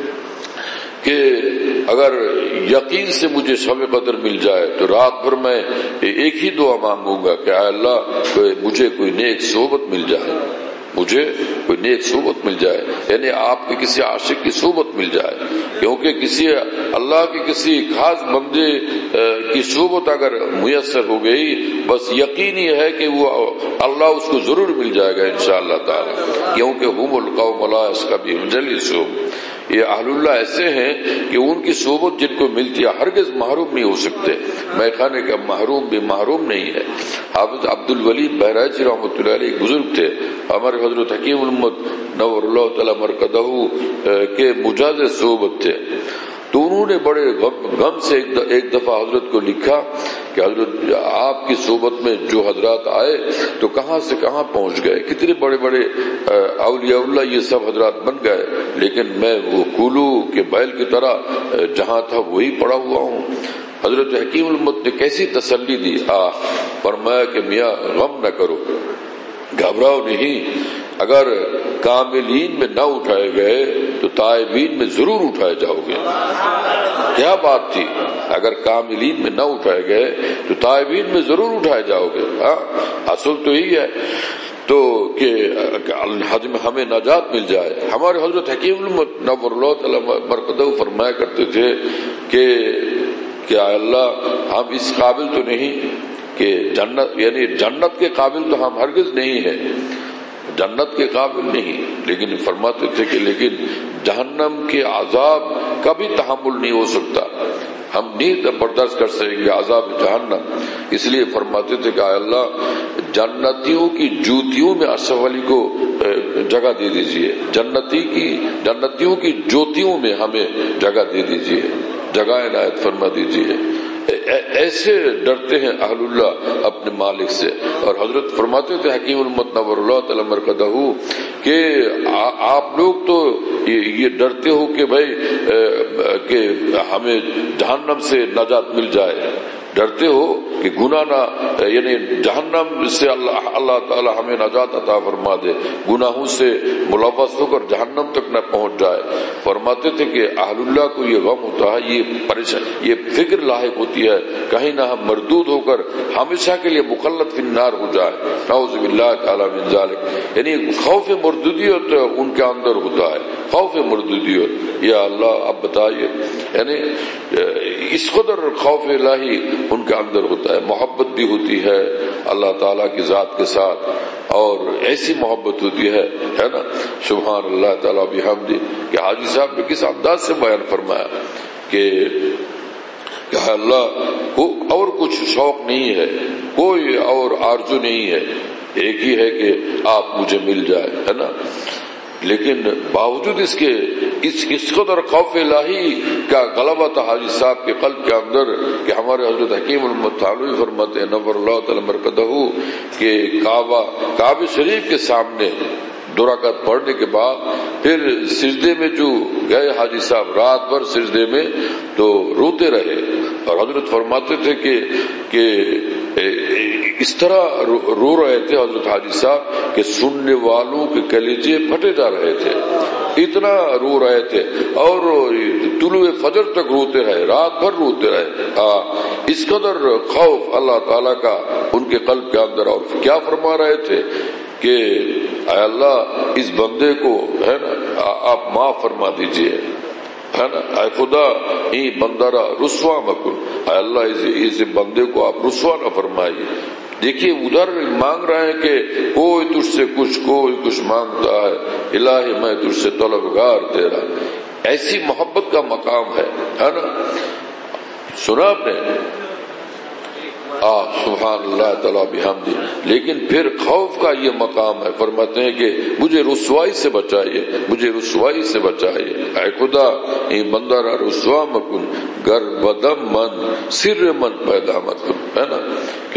Speaker 2: کہ اگر یقین سے مجھے شب قدر مل جائے تو رات بھر میں ایک ہی دعا مانگوں گا کہ اے اللہ مجھے کوئی نیک صحبت مل جائے، مجھے کوئی نیک صحبت مل جائے، یعنی آپ کے کسی عاشق کی صحبت مل جائے. کیونکہ کسی اللہ کے کسی خاص بندے کی صحبت اگر میسر ہو گئی بس یقینی ہے کہ وہ اللہ اس کو ضرور مل جائے گا انشاءاللہ تعالی. کیونکہ ہم القوم لا یسقبیہم جلیسہم، یہ اہل اللہ ایسے ہیں کہ ان کی صحبت جن کو ملتی ہے ہرگز محروم نہیں ہو سکتے. میں خانے کا محروم بھی محروم نہیں ہے. حافظ عبد الولید بہرائچی رحمۃ اللہ علیہ ایک بزرگ تھے، ہمارے حضرت حکیم الامت نور اللہ تعالی مرقدہ کے مجاز صحبت تھے. تو انہوں نے بڑے غم سے ایک دفعہ حضرت کو لکھا کہ حضرت آپ کی صحبت میں جو حضرات آئے تو کہاں سے کہاں پہنچ گئے، کتنے بڑے بڑے اولیاء اللہ یہ سب حضرات بن گئے، لیکن میں وہ کولو کے بیل کی طرح جہاں تھا وہی پڑا ہوا ہوں. حضرت حکیم الامت نے کیسی تسلی دی، آ فرمایا کہ میاں غم نہ کرو، گھبراؤ نہیں، اگر کاملین میں نہ اٹھائے گئے تو تائبین میں ضرور اٹھائے جاؤ گے. کیا بات تھی، اگر کاملین میں نہ اٹھائے گئے تو تائبین میں ضرور اٹھائے جاؤ گے. ہاں اصل تو یہی ہے تو کہ ہمیں نجات مل جائے. ہمارے حضرت حکیم نور اللہ تعالی مرقدہ فرمایا کرتے تھے کہ کیا اللہ ہم اس قابل تو نہیں کہ جنت یعنی جنت کے قابل تو ہم ہرگز نہیں ہیں، جنت کے قابل نہیں، لیکن فرماتے تھے کہ لیکن جہنم کے عذاب کا بھی تحمل نہیں ہو سکتا، ہم نہیں برداشت کر سکیں گے عذاب جہنم. اس لیے فرماتے تھے کہ اللہ جنتیوں کی جوتیوں میں اشرف علی کو جگہ دے دیجئے، جنتی کی جنتیوں کی جوتیوں میں ہمیں جگہ دے دیجئے، جگہ عنایت فرما دیجئے. ایسے ڈرتے ہیں اہل اللہ اپنے مالک سے. اور حضرت فرماتے تھے حکیم الامت نور اللہ تعالی مرقدہ کہ آپ لوگ تو یہ ڈرتے ہو کہ بھائی کہ ہمیں جہنم سے نجات مل جائے، ڈرتے ہو کہ گناہ نہ یعنی جہنم سے اللہ اللہ تعالی ہمیں نجات عطا فرما دے، گناہوں سے ملوث ہو کر جہنم تک نہ پہنچ جائے. فرماتے تھے کہ اہل اللہ کو یہ غم ہوتا ہے، یہ پریشان یہ فکر لاحق ہوتی ہے کہیں نہ ہم مردود ہو کر ہمیشہ کے لیے مخلد فی النار ہو جائے، نعوذ باللہ تعالی من ذالک. یعنی خوف مردودیت ان کے اندر ہوتا ہے، خوف مردودیت. یا اللہ اب بتائیے، یعنی اس قدر خوف الہی ان کے اندر ہوتا ہے، محبت بھی ہوتی ہے اللہ تعالیٰ کی ذات کے ساتھ اور ایسی محبت ہوتی ہے ہے نا. سبحان اللہ تعالیٰ بحمدہ کہ حاجی صاحب نے کس انداز سے بیان فرمایا کہ کہ اللہ کو اور کچھ شوق نہیں ہے, کوئی اور آرزو نہیں ہے, ایک ہی ہے کہ آپ مجھے مل جائے, ہے نا. لیکن باوجود اس کے اس اس قدر خوف الہی کا غلبہ تھا حاجی صاحب کے قلب کے اندر کہ ہمارے حضرت حکیم المتعالوی فرماتے ہیں نور اللہ تعالی مرکزہ کہ کعبہ کعبہ شریف کے سامنے دو رکعت پڑھنے کے بعد پھر سجدے میں جو گئے حاجی صاحب رات بھر سجدے میں تو روتے رہے, اور حضرت فرماتے تھے کہ کہ اس طرح رو رہے تھے حضرت حاجی صاحب کہ سننے والوں کے کلیجے پھٹے جا رہے تھے, اتنا رو رہے تھے, اور طلوع فجر تک روتے رہے, رات بھر روتے رہے. اس قدر خوف اللہ تعالیٰ کا ان کے قلب کے اندر, اور کیا فرما رہے تھے کہ اے اللہ اس بندے کو ہے نا آپ معاف فرما دیجئے, ہے نا, اے خدا یہ بندہ رسوا مکن, اے اللہ اس بندے کو آپ رسوا نہ فرمائیے. دیکھیے ادھر مانگ رہے ہیں کہ کوئی تجھ سے کچھ کوئی کچھ مانگتا ہے, الہی میں تجھ سے طلبگار تیرا. ایسی محبت کا مقام ہے, ہے نا. سنا آپ نے آ سبحان اللہ تعالیٰ بحمدہ. لیکن پھر خوف کا یہ مقام ہے, فرماتے ہیں کہ مجھے رسوائی سے بچائیے, مجھے رسوائی سے بچائیے, اے خدا یہ بندہ را رسوا مکن, گر بدم من سر من پیدا مکن, ہے نا. کہ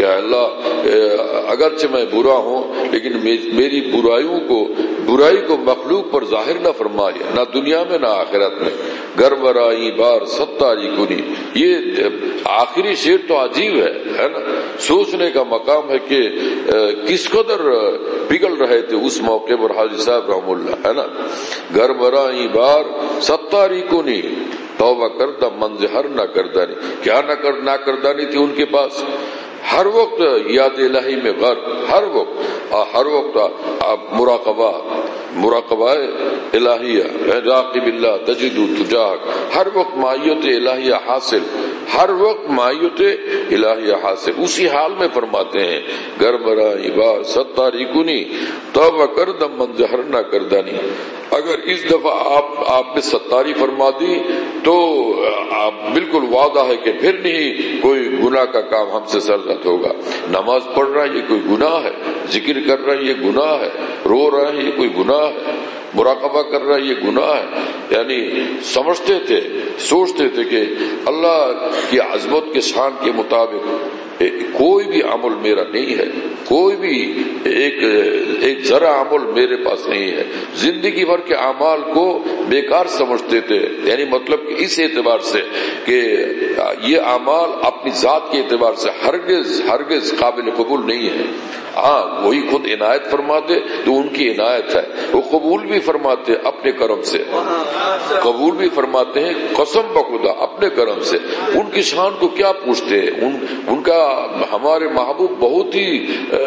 Speaker 2: اللہ اگرچہ میں برا ہوں لیکن میری برائیوں کو برائی کو مخلوق پر ظاہر نہ فرمائے, نہ دنیا میں نہ آخرت میں. گر برائی بار ستاری کنی, یہ آخری شعر تو عجیب ہے, ہے نا. سوچنے کا مقام ہے کہ کس قدر پگھل رہے تھے اس موقع پر حاجی صاحب رحم اللہ, ہے نا. گر برائی بار ستاری کنی توبہ کردہ منظہر نہ کردانی. کیا نہ کر نہ کردانی تھی ان کے پاس, ہر وقت یاد الہی میں غرق, ہر وقت ہر وقت مراقبہ مراقبہ الہیہ, راقب اللہ تجد تجاہک, ہر وقت معیت الہیہ حاصل, ہر وقت معیت الہیہ حاصل. اسی حال میں فرماتے ہیں گر برائی بار ستاری کنی توبہ کردم منظہر نہ کردانی. اگر اس دفعہ آپ آپ نے ستاری فرما دی تو آپ بالکل وعدہ ہے کہ پھر نہیں کوئی گناہ کا کام ہم سے سرزد ہوگا. نماز پڑھ رہا ہے یہ کوئی گناہ ہے, ذکر کر رہا ہے یہ گناہ ہے, رو رہے ہیں یہ کوئی گناہ ہے, مراقبہ کر رہا ہے یہ گناہ ہے. یعنی سمجھتے تھے, سوچتے تھے کہ اللہ کی عظمت کے شان کے مطابق کوئی بھی عمل میرا نہیں ہے, کوئی بھی ایک ایک ذرا عمل میرے پاس نہیں ہے. زندگی بھر کے اعمال کو بیکار سمجھتے تھے, یعنی مطلب کہ اس اعتبار سے کہ یہ اعمال اپنی ذات کے اعتبار سے ہرگز ہرگز قابل قبول نہیں ہے. ہاں وہی خود عنایت فرماتے تو ان کی عنایت ہے, وہ قبول بھی فرماتے اپنے کرم سے, قبول بھی فرماتے ہیں قسم بخدا اپنے کرم سے. ان کی شان کو کیا پوچھتے ہیں, ان, ان کا ہمارے محبوب بہت ہی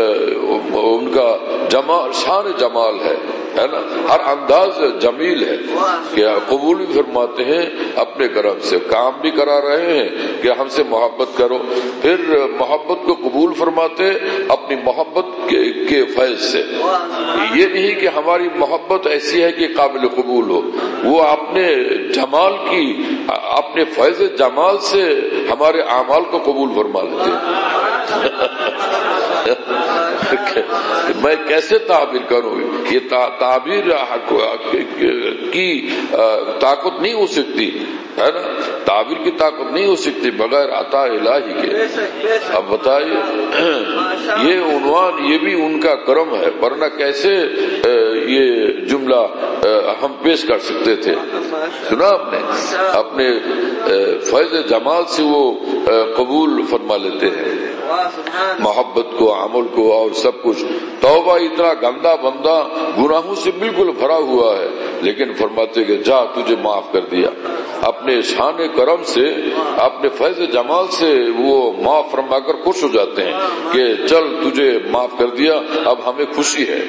Speaker 2: ان کا جمال شان جمال ہے, ہے نا, ہر انداز جمیل ہے. کہ قبول بھی فرماتے ہیں اپنے کرم سے, کام بھی کرا رہے ہیں کہ ہم سے محبت کرو, پھر محبت کو قبول فرماتے اپنی محبت کے فیض سے. یہ نہیں کہ ہماری محبت ایسی ہے کہ قابل قبول ہو, وہ اپنے جمال کی اپنے فیض جمال سے ہمارے اعمال کو قبول فرما لیتے ہیں. میں کیسے تعبیر کروں, یہ تعبیر کی طاقت نہیں ہو سکتی, ہے نا, تعبیر کی طاقت نہیں ہو سکتی بغیر عطا الہی کے. اب بتائیے یہ عنوان یہ بھی ان کا کرم ہے, ورنہ کیسے یہ جملہ ہم پیش کر سکتے تھے. سنا آپ نے, اپنے فیض جمال سے وہ قبول فرما لیتے ہیں محبت کو, عمل کو اور سب کچھ. توبہ اتنا گندا بندہ گناہوں سے بالکل بھرا ہوا ہے, لیکن فرماتے کہ جا تجھے معاف کر دیا. اپنے شان کرم سے اپنے فیض جمال سے وہ معاف فرما کر خوش ہو جاتے ہیں کہ چل تجھے معاف کر دیا, اب ہمیں خوشی ہے.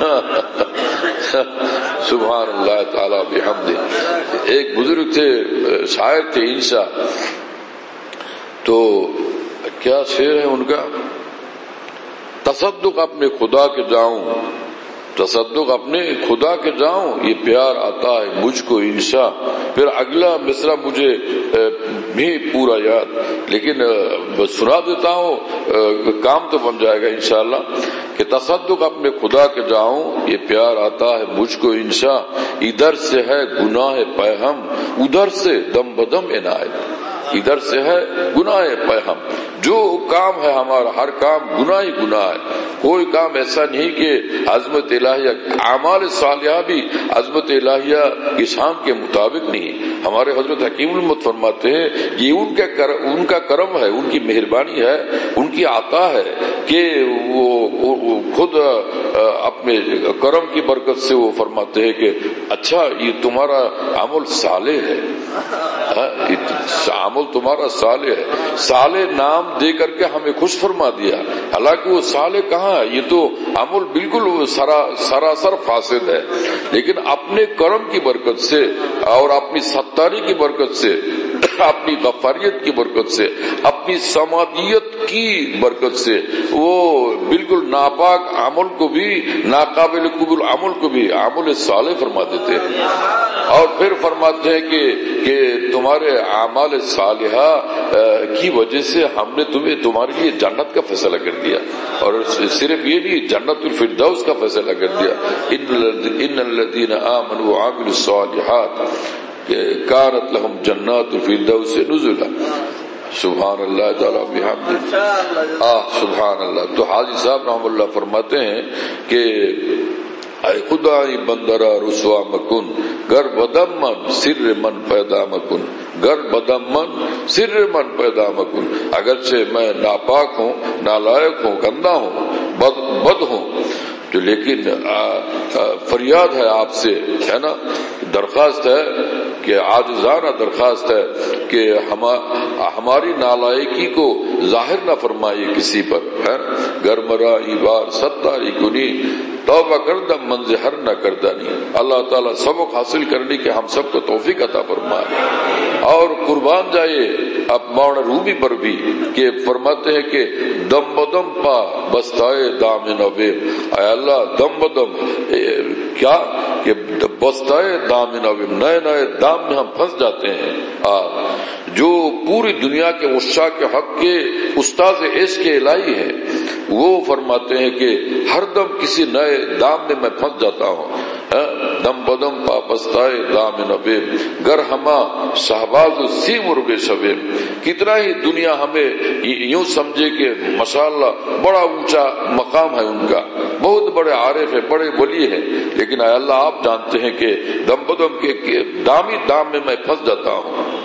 Speaker 2: سبحان اللہ تعالی بحمدہ. ایک بزرگ تھے, شاعر تھے انشا, تو کیا شعر ہے ان کا, تصدق اپنے خدا کے جاؤں، تصدق اپنے خدا کے جاؤں، یہ پیار آتا ہے مجھ کو انشاء. پھر اگلا مصرع مجھے بھی پورا یاد، لیکن سنا دیتا ہوں، کام تو بن جائے گا انشاءاللہ. کہ تصدق اپنے خدا کے جاؤں، یہ پیار آتا ہے مجھ کو انشاء. ادھر سے ہے گناہ پیہم، ادھر سے دم بدم عنایت. ادھر سے ہے گناہ پیہم، جو کام ہے ہمارا ہر کام گناہ ہی گناہ ہے. کوئی کام ایسا نہیں کہ عظمت الہیہ، اعمال صالحہ بھی عظمت الہیہ کی شان کے مطابق نہیں. ہمارے حضرت حکیم الامت فرماتے ہیں یہ ان کا کرم، ان کا کرم ہے، ان کی مہربانی ہے، ان کی عطا ہے کہ وہ خود اپنے کرم کی برکت سے وہ فرماتے ہیں کہ اچھا یہ تمہارا عمل صالح ہے، عمل تمہارا صالح ہے. صالح نام دے کر کے ہمیں خوش فرما دیا، حالانکہ وہ صالح کہاں ہے، یہ تو عمل بالکل سراسر فاسد ہے. لیکن اپنے کرم کی برکت سے اور اپنی ستاری کی برکت سے، اپنی غفاریت کی برکت سے، اپنی سمادیت کی برکت سے وہ بالکل ناپاک عمل کو بھی، ناقابل قبول عمل کو بھی عمل صالح فرما دیتے ہیں. اور پھر فرماتے ہیں کہ کہ تمہارے اعمال صالحہ کی وجہ سے ہم نے تمہیں تمہارے لیے جنت کا فیصلہ کر دیا. اور صرف یہ نہیں، جنت الفردوس کا فیصلہ کر دیا. ان الذین آمنوا وعملوا الصالحات کانت لهم جنات الفردوس نزلا. سبحان اللہ تعالیٰ بحمدہ، آہ سبحان اللہ. تو حاجی صاحب رحم اللہ فرماتے ہیں کہ اے خدای بندرا رسوا مکن، گر بدم من سر من پیدا مکن، گر بدم من سر من پیدا مکن. اگرچہ میں ناپاک ہوں، نالائق ہوں، گندا ہوں، بد بد ہوں، تو لیکن آ, آ, فریاد ہے آپ سے، ہے نا، درخواست ہے کہ عاجزانہ درخواست ہے کہ ہم ہماری نالائقی کو ظاہر نہ فرمائیے کسی پر، ہے. گر مرا ای بار ستاری کنی توبہ کردم منظہر نہ کردانی. اللہ تعالیٰ سبق حاصل کرنے کے ہم سب کو توفیق عطا فرمائے. اور قربان جائیے اب مولانا رومی پر بھی کہ فرماتے ہیں کہ دم بدم پا بستائے دام نوے. اے اللہ دم بدم کیا کہ بستائے دام نوے، نئے نئے دام میں ہم پھنس جاتے ہیں. آ, جو پوری دنیا کے عشاق کے حق کے استاذ عشق الہی ہے، وہ فرماتے ہیں کہ ہر دم کسی نئے دام میں میں پھنس جاتا ہوں. دم بدم پا پستائے دام نبیم گر ہما شہباز سی مرغ شبیم. کتنا ہی دنیا ہمیں یوں سمجھے کہ ماشاءاللہ بڑا اونچا مقام ہے ان کا، بہت بڑے عارف ہے، بڑے ولی ہے، لیکن اے اللہ آپ جانتے ہیں کہ دم بدم کے دامی دام میں میں پھنس جاتا ہوں.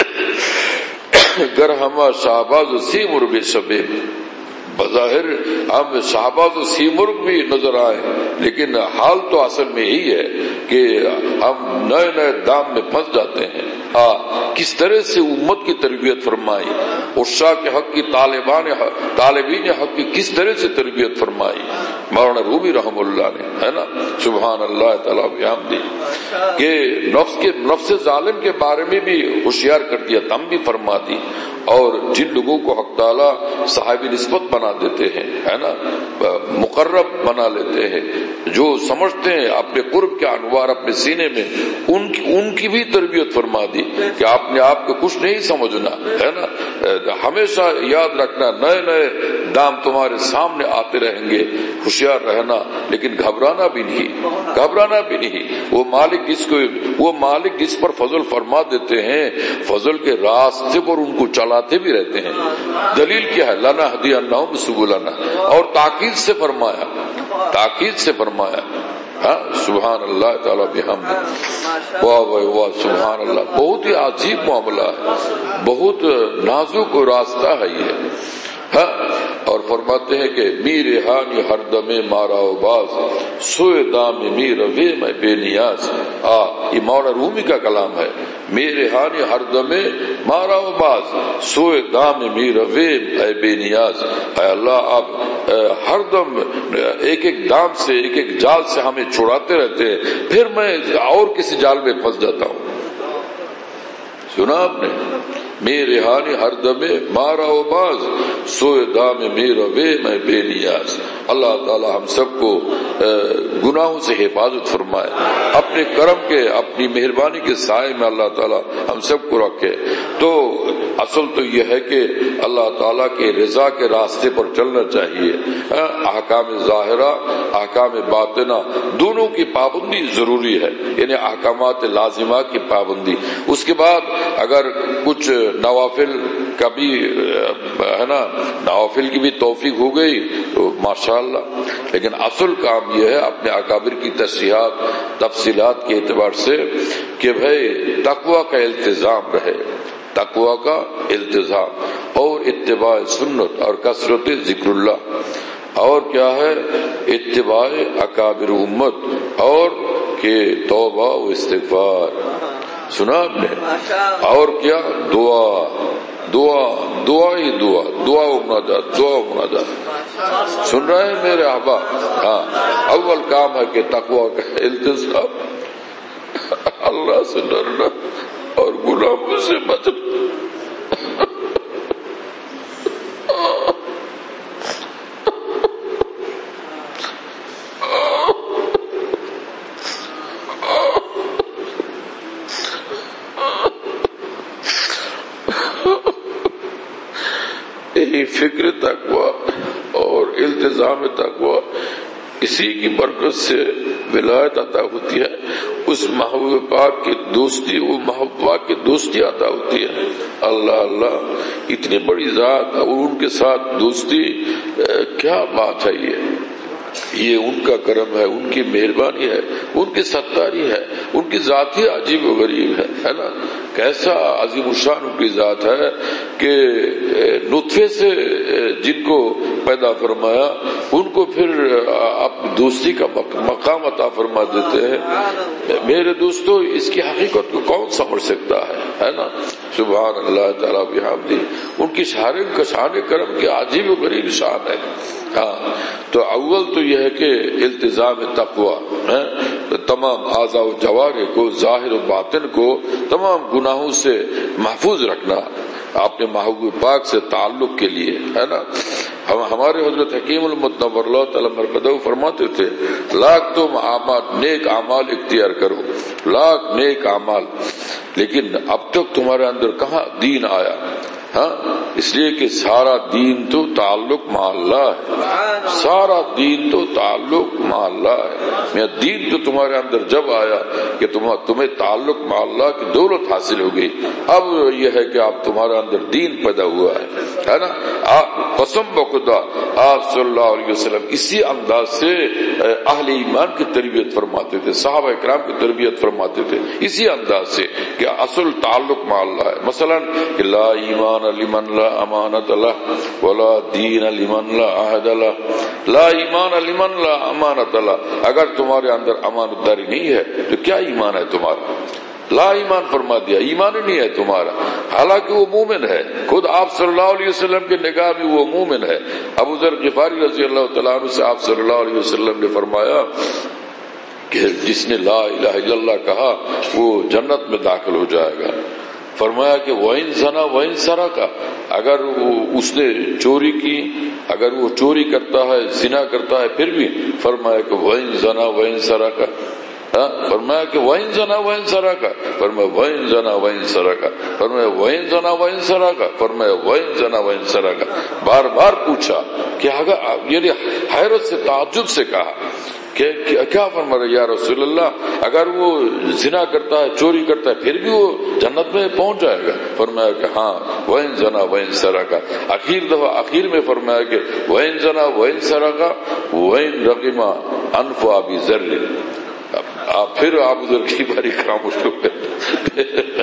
Speaker 2: گر ہما شہباز سی مرغ شبیم. بظاہر ہم شہباز و سیمرغ بھی نظر آئے، لیکن حال تو اصل میں یہی ہے کہ ہم نئے نئے دام میں پھنس جاتے ہیں. آ, کس طرح سے امت کی تربیت فرمائی، عشاق کے حق کی طالبان طالبین حق کی کس طرح سے تربیت فرمائی مولانا رومی رحم اللہ نے، ہے نا. سبحان اللہ تعالیٰ بحمدہ. کہ نفس کے نفس ظالم کے بارے میں بھی ہوشیار کر دیا، تم بھی فرما دی. اور جن لوگوں کو حق تعالیٰ صاحب نسبت بنا دیتے ہیں، ہے نا، مقرب بنا لیتے ہیں، جو سمجھتے ہیں اپنے قرب کے انوار اپنے سینے میں، ان کی ان کی بھی تربیت فرما دی کہ آپ نے آپ کو کچھ نہیں سمجھنا، ہے نا. ہمیشہ یاد رکھنا نئے نئے دام تمہارے سامنے آتے رہیں گے، ہوشیار رہنا، لیکن گھبرانا بھی نہیں، گھبرانا بھی نہیں. وہ مالک جس کو وہ مالک جس پر فضل فرما دیتے ہیں، فضل کے راستے پر ان کو چلاتے بھی رہتے ہیں. دلیل کیا ہے؟ لنا ہدینہم سبلنا. اور تاکید سے فرمایا، تاکید سے فرمایا. ہاں سبحان اللہ تعالیٰ بحمدہ. واہ واہ واہ سبحان اللہ. بہت ہی عجیب معاملہ ہے، بہت نازک راستہ ہے یہ. ہاں اور فرماتے ہیں کہ می ریحانی ہر دمے مارا و باز سوئے دام می روے میں بے نیاز. آ یہ مولانا رومی کا کلام ہے. می ریحانی ہر دمے مارا و باز سوئے دام می روے میں بے نیاز. اے اللہ آپ ہر دم ایک ایک دام سے، ایک ایک جال سے ہمیں چھڑاتے رہتے ہیں، پھر میں اور کسی جال میں پھنس جاتا ہوں. سنا آپ نے؟ میرے ہانی ہر دمے مارا و باز سوئے دام میرا وے میں بے نیاز. اللہ تعالی ہم سب کو گناہوں سے حفاظت فرمائے, اپنے کرم کے اپنی مہربانی کے سائے میں اللہ تعالی ہم سب کو رکھے. تو اصل تو یہ ہے کہ اللہ تعالیٰ کے رضا کے راستے پر چلنا چاہیے. احکام ظاہرہ احکام باطنہ دونوں کی پابندی ضروری ہے, یعنی احکامات لازمہ کی پابندی. اس کے بعد اگر کچھ نوافل کا بھی ہے نا, نوافل کی بھی توفیق ہو گئی تو ماشاءاللہ, لیکن اصل کام یہ ہے اپنے اکابر کی تصحیحات تفصیلات کے اعتبار سے کہ بھائی تقوی کا التزام رہے, تقوی کا التزام اور اتباع سنت اور کثرت ذکر اللہ, اور کیا ہے اتباع اکابر امت, اور کہ توبہ و استغفار. سنا آپ نے؟ اور کیا دعا دعا دعا ہی دعا دعا و مناجات دعا و مناجات. سن رہے ہیں میرے احباب؟ ہاں, اول کام ہے کہ تقوی کا التزام, اللہ سے ڈرنا اور گناہوں سے بچنا. یہی فکر تقوی اور التزام تقوی, اسی کی برکت سے ولایت عطا ہوتی ہے. اس محبوب پاک کی دوستی, وہ محبوب پاک کی دوستی عطا ہوتی ہے. اللہ اللہ اتنی بڑی ذات اور ان کے ساتھ دوستی, کیا بات ہے یہ یہ ان کا کرم ہے, ان کی مہربانی ہے, ان کی ستاری ہے, ان کی ذات ہی عجیب و غریب ہے, ہے نا. کیسا عظیم الشان ان کی ذات ہے کہ نطفے سے جن کو پیدا فرمایا ان کو پھر اپنی دوستی کا مقام عطا فرما دیتے ہیں. میرے دوستو, اس کی حقیقت کو کون سمجھ سکتا ہے, ہے نا. سبحان اللہ تعالیٰ بحمدہ, ان کی شان کا شان کرم کی عجیب و غریب شان ہے. ہاں, تو اول تو یہ ہے کہ التزام تقوی, تمام اعضاء و جوارح کو, ظاہر و باطن کو, تمام گناہوں سے محفوظ رکھنا اپنے محبوب پاک سے تعلق کے لیے, ہے نا. ہم ہمارے حضرت حکیم المتنور اللہ تعالی مرکزہ فرماتے تھے لاکھ تم اعمال نیک اعمال اختیار کرو, لاکھ نیک اعمال, لیکن اب تک تمہارے اندر کہاں دین آیا. ہاں, اس لیے کہ سارا دین تو تعلق مع اللہ ہے, سارا دین تو تعلق مع اللہ ہے. میں دین تو تمہارے اندر جب آیا کہ تمہیں تعلق مع اللہ کی دولت حاصل ہو گئی, اب یہ ہے کہ آپ تمہارے اندر دین پیدا ہوا ہے, ہے نا. قسم بخدا آپ صلی اللہ علیہ وسلم اسی انداز سے اہل ایمان کی تربیت فرماتے تھے, صحابہ کرام کی تربیت فرماتے تھے اسی انداز سے کہ اصل تعلق مع اللہ ہے. مثلا کہ لا ایمان لمن لا امانت له ولا دین لمن لا عہد له, لا ایمان لمن لا امانت له, اگر تمہارے اندر امانت داری نہیں ہے تو کیا ایمان ہے تمہارا. لا ایمان فرما دیا, ایمان ہی نہیں ہے تمہارا, حالانکہ وہ مومن ہے. خود آپ صلی اللہ علیہ وسلم کے نگاہ میں وہ مومن ہے. ابو ذر غفاری رضی اللہ تعالیٰ عنہ سے آپ صلی اللہ علیہ وسلم نے فرمایا کہ جس نے لا الہ الا اللہ کہا وہ جنت میں داخل ہو جائے گا. فرمایا کہ وَإِن زَنَا وَإِن سَرَقَ, اگر وہ اس نے چوری کی, اگر وہ چوری کرتا ہے, زنا کرتا ہے, پھر بھی فرمایا کہ وَإِن زَنَا وَإِن سَرَقَ, فرمایا کہ وَإِن زَنَا وَإِن سَرَقَ, فرمایا وَإِن زَنَا وَإِن سَرَقَ, فرمایا وَإِن زَنَا وَإِن سَرَقَ, فرمایا وَإِن زَنَا وَإِن سَرَقَ. بار بار پوچھا کہ اگر, یعنی حیرت سے تعجب سے کہا کہ کیا فرما رہے یا رسول اللہ, اگر وہ زنا کرتا ہے, چوری کرتا ہے, پھر بھی وہ جنت میں پہنچ جائے گا. فرمایا کہ ہاں وَإِن زَنَا وَإِن سَرَقَ. اخیر دفعہ اخیر میں فرمایا کہ وَإِن زَنَا وَإِن سَرَقَ وَإِن رَغِمَ أَنْفُ أَبِي ذَرٍ. آپ پھر ابو ذر کی باری خاموش ہو گئے.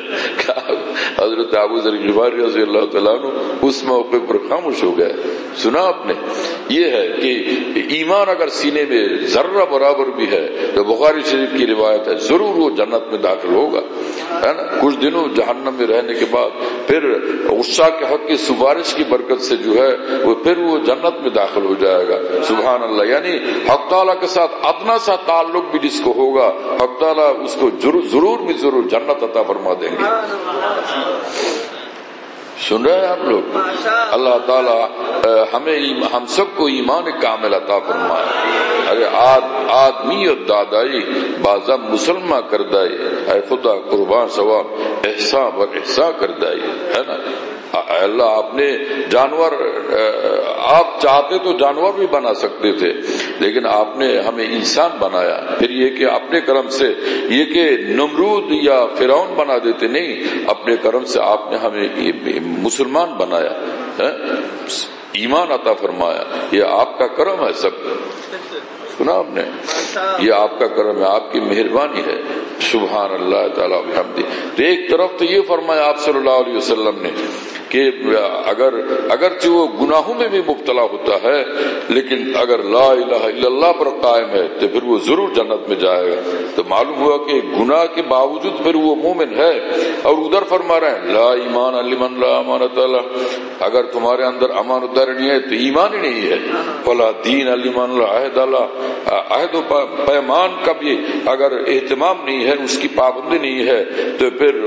Speaker 2: حضرت ابو ذر غفاری رضی اللہ تعالیٰ عنہ اس موقع پر خاموش ہو گئے. سنا آپ نے, یہ ہے کہ ایمان اگر سینے میں ذرہ برابر بھی ہے تو بخاری شریف کی روایت ہے ضرور وہ جنت میں داخل ہوگا, ہے نا. کچھ دنوں جہنم میں رہنے کے بعد پھر غصہ کے حق کی سفارش کی برکت سے جو ہے وہ پھر وہ جنت میں داخل ہو جائے گا. سبحان اللہ. یعنی حق تعالیٰ کے ساتھ ادنا سا تعلق بھی جس کو ہوگا حق تعالیٰ اس کو ضرور ضرور بھی ضرور جنت عطا فرما دیں گے. سن رہے ہیں آپ لوگ؟ اللہ تعالیٰ ہمیں ہم سب کو ایمان کامل عطا فرمائے. ارے آدمی اور دادائی بازا مسلمہ کردائی اے خدا قربان ثواب احسان و احسان کردائی ہے نا. اللہ آپ نے جانور آپ چاہتے تو جانور بھی بنا سکتے تھے لیکن آپ نے ہمیں انسان بنایا. پھر یہ کہ اپنے کرم سے یہ کہ نمرود یا فرعون بنا دیتے نہیں, اپنے کرم سے آپ نے ہمیں مسلمان بنایا, ایمان عطا فرمایا. یہ آپ کا کرم ہے. سب سنا آپ نے, یہ آپ کا کرم ہے, آپ کی مہربانی ہے. سبحان اللہ تعالیٰ بحمدہ. تو ایک طرف تو یہ فرمایا آپ صلی اللہ علیہ وسلم نے کہ اگر اگرچہ وہ گناہوں میں بھی مبتلا ہوتا ہے لیکن اگر لا الہ الا اللہ پر قائم ہے تو پھر وہ ضرور جنت میں جائے گا. تو معلوم ہوا کہ گناہ کے باوجود پھر وہ مومن ہے. اور ادھر فرما رہے ہیں لا ایمان لمن لا امانۃ له, اگر تمہارے اندر امانت داری نہیں ہے تو ایمان ہی نہیں ہے. ولا دین لمن لا عہد له, عہد و پیمان کا بھی اگر اہتمام نہیں ہے, اس کی پابندی نہیں ہے تو پھر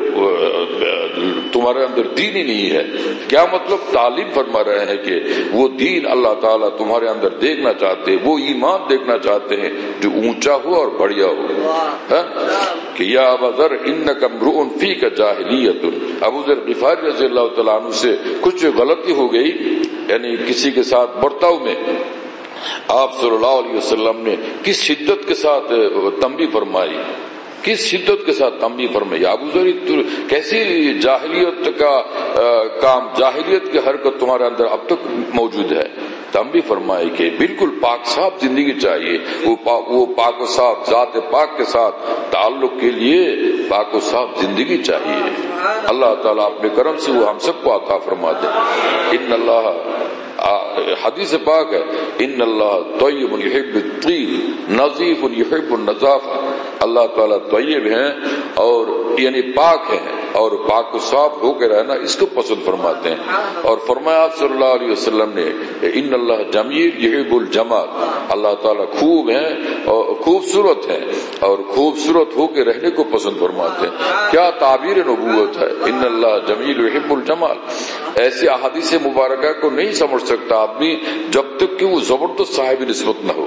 Speaker 2: تمہارے اندر دین ہی نہیں ہے. کیا مطلب؟ تعلیم فرما رہے ہیں کہ وہ دین اللہ تعالیٰ تمہارے اندر دیکھنا چاہتے ہیں, وہ ایمان دیکھنا چاہتے ہیں جو اونچا ہو اور بڑھیا ہو. کہ یا ابا ذر انک امرؤ فیک جاہلیۃ, ابو ذر غفاری رضی اللہ تعالیٰ عنہ سے کچھ غلطی ہو گئی, یعنی کسی کے ساتھ برتاؤ میں آپ صلی اللہ علیہ وسلم نے کس شدت کے ساتھ تنبیہ فرمائی, کس شدت کے ساتھ تنبیہ فرمائی. ابو ذر کیسی جاہلیت کا کام, جاہلیت کی حرکت تمہارے اندر اب تک موجود ہے. تنبیہ فرمائی کہ بالکل پاک صاف زندگی چاہیے. وہ پاک, وہ پاک و صاف ذات پاک کے ساتھ تعلق کے لیے پاک و صاف زندگی چاہیے. اللہ تعالیٰ اپنے کرم سے وہ ہم سب کو عطا فرما دے. ان اللہ, حدیث پاک ہے, ان اللہ طیب یحب الطیب نظیف یحب النظافہ. اللہ تعالیٰ طیب ہیں اور یعنی پاک ہیں اور پاک و صاف ہو کے رہنا اس کو پسند فرماتے ہیں. اور فرمایا آپ صلی اللہ علیہ وسلم نے ان اللہ جمیل یحب الجمال, اللہ تعالیٰ خوب ہیں اور خوبصورت ہیں اور خوبصورت ہو کے رہنے کو پسند فرماتے ہیں. کیا تعبیر نبوت ہے, ان اللہ جمیل یحب الجمال. ایسی احادیث مبارکہ کو نہیں سمجھ سکتا آدمی جب تک کہ وہ زبردست صاحب نسبت نہ ہو.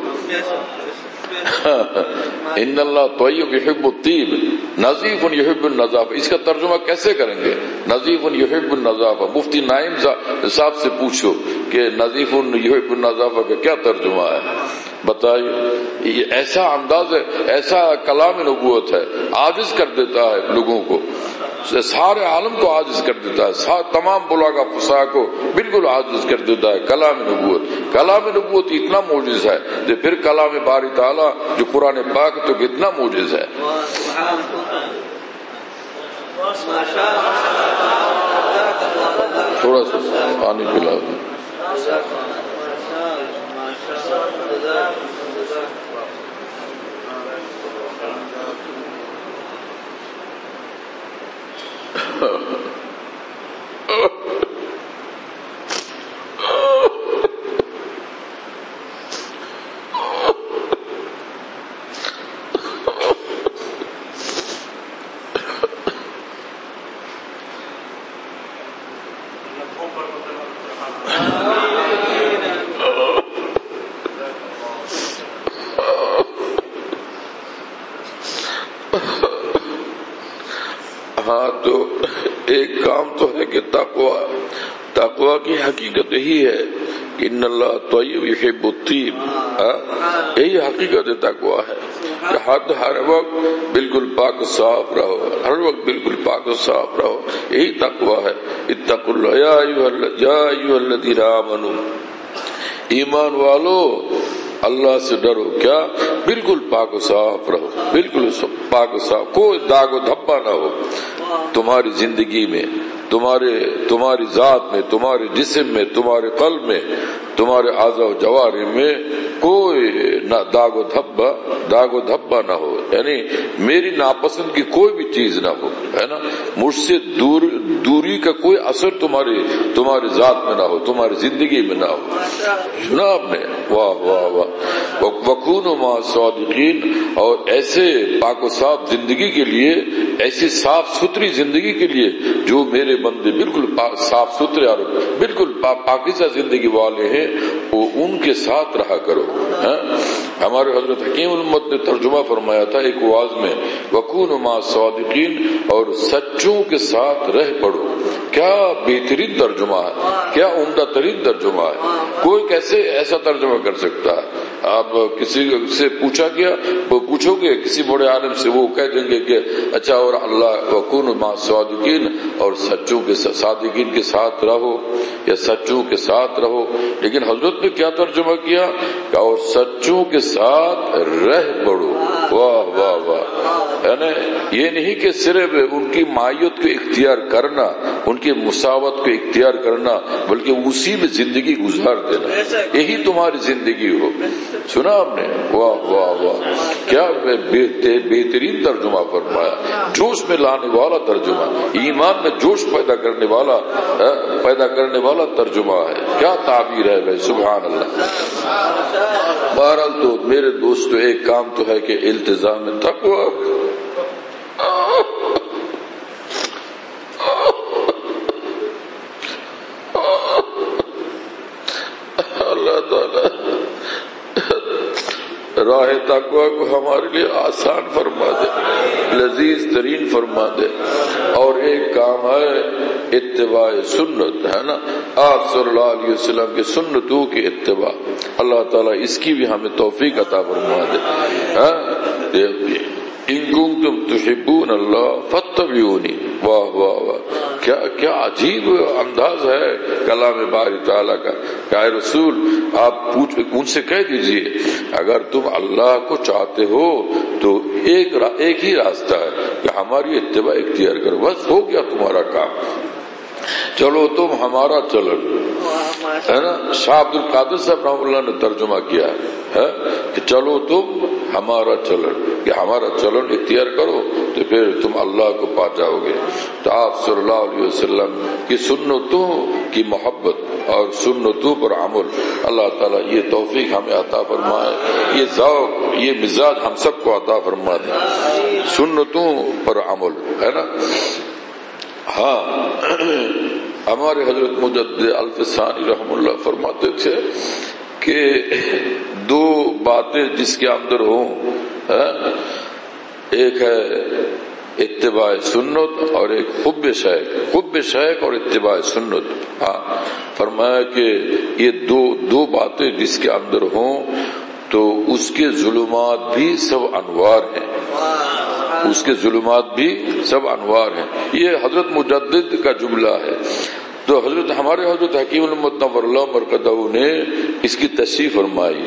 Speaker 2: ان اللہ طیب یحب الطیب نظیف یحب النظافہ, اس کا ترجمہ کیسے کریں گے؟ نظیف یحب النظافہ. مفتی نائم صاحب سے پوچھو کہ نظیف یحب النظافہ کا کیا ترجمہ ہے, بتائیے. یہ ایسا انداز ہے, ایسا کلام نبوت ہے, عاجز کر دیتا ہے لوگوں کو, سارے عالم کو عاجز کر دیتا ہے, تمام بلاغا فصاح کو بالکل عاجز کر دیتا ہے کلام نبوت. کلام نبوت اتنا معجز ہے کہ پھر کلام باری تعالیٰ جو قرآن پاک تو کتنا معجز ہے. تھوڑا سا پانی پلا دیں. ہاں تو ایک کام تو ہے کہ تقویٰ, تقویٰ کی حقیقت یہی ہے کہ ان اللہ طیب یحب الطیب, یہی حقیقت تقویٰ ہے کہ حد ہر وقت بالکل پاک صاف رہو, ہر وقت بالکل پاک صاف رہو, یہی تقویٰ ہے. اتقوا اللہ یا ایھا الذین آمنوا, ایمان والو اللہ سے ڈرو. کیا؟ بالکل پاک و صاف رہو, بالکل پاک و صاف, کوئی داغ و دھبا نہ ہو تمہاری زندگی میں, تمہارے تمہاری ذات میں, تمہارے جسم میں, تمہارے قلب میں, تمہارے اعضاء و جوارح میں کوئی نہ داغ و دھبا داغ و دھبا نہ ہو، یعنی میری ناپسند کی کوئی بھی چیز نہ ہو، ہے نا، مجھ سے دور دوری کا کوئی اثر تمہاری تمہاری ذات میں نہ ہو، تمہاری زندگی میں نہ ہو. سنا آپ نے؟ واہ واہ واہ. وکونوا مع الصادقین، اور ایسے پاک و صاف زندگی کے لیے، ایسی صاف ستھری زندگی کے لیے جو میرے بندے بالکل صاف ستھرے اور بالکل پاکیزہ زندگی والے ہیں، وہ ان کے ساتھ رہا کرو. ہمارے حضرت حکیم الامت نے ترجمہ فرمایا تھا ایک واعظ میں، وکونوا مع الصادقین، اور سچوں کے ساتھ رہ پڑو. کیا بہترین ترجمہ ہے، کیا عمدہ ترین ترجمہ ہے. کوئی کیسے ایسا ترجمہ کر سکتا ہے؟ آپ کسی سے پوچھا گیا، وہ پوچھو گے کسی بڑے عالم سے، وہ کہہ دیں گے کہ اچھا اور اللہ وکونوا مع الصادقین، اور سچوں کے صادقین کے ساتھ رہو یا سچوں کے ساتھ رہو. لیکن حضرت نے کیا ترجمہ کیا؟ اور سچوں کے ساتھ رہ پڑو. واہ واہ واہ. یعنی یہ نہیں کہ صرف ان کی مائیت کو اختیار کرنا، ان کی مساوات کو اختیار کرنا، بلکہ اسی میں زندگی گزار دینا، یہی تمہاری زندگی ہو. سنا آپ نے؟ واہ واہ واہ. کیا بہترین ترجمہ فرمایا، جوش میں لانے والا ترجمہ، ایمان میں جوش پیدا کرنے والا پیدا کرنے والا ترجمہ ہے. کیا تعبیر ہے بھائی، سبحان اللہ. بہرحال تو میرے دوستو ایک کام تو ہے کہ التزام تقوی. اللہ تعالی راہ تقوی کو ہمارے لیے آسان فرما دے، لذیذ ترین فرما دے. اور ایک کام ہے اتباع سنت، ہے نا، آپ صلی اللہ علیہ وسلم کے سنتوں کی اتباع. اللہ تعالیٰ اس کی بھی ہمیں توفیق عطا فرما دے. ان کنتم تحبون اللہ فاتبعونی. واہ واہ واہ. کیا کیا عجیب انداز ہے کلام باری تعالیٰ کا. کہ رسول آپ پوچھ ان سے کہہ دیجئے اگر تم اللہ کو چاہتے ہو تو ایک ایک ہی راستہ ہے کہ ہماری اتباع اختیار کرو، بس ہو گیا تمہارا کام. چلو تم ہمارا چلن، ہے نا. شاہ عبد القادر صاحب رحمۃ اللہ نے ترجمہ کیا ہے کہ چلو تم ہمارا چلن، کہ ہمارا چلن اختیار کرو تو پھر تم اللہ کو پا جاؤ گے. تو آپ صلی اللہ علیہ وسلم کی سنتوں کی محبت اور سنتوں پر عمل، اللہ تعالیٰ یہ توفیق ہمیں عطا فرمائے، یہ ذوق یہ مزاج ہم سب کو عطا فرما دے. سنتوں پر عمل، ہے نا. ہاں ہمارے حضرت مجدد الفسانی رحم اللہ فرماتے تھے کہ دو باتیں جس کے اندر ہوں، ایک ہے اتباع سنت اور ایک حب شیخ. حب شیخ اور اتباع سنت. ہاں فرمایا کہ یہ دو دو باتیں جس کے اندر ہوں تو اس کے ظلمات بھی سب انوار ہیں، اس کے ظلمات بھی سب انوار ہیں. یہ حضرت مجدد کا جملہ ہے. تو حضرت ہمارے حضرت حکیم الامت نور اللہ مرقدہ نے اس کی تشریح فرمائی.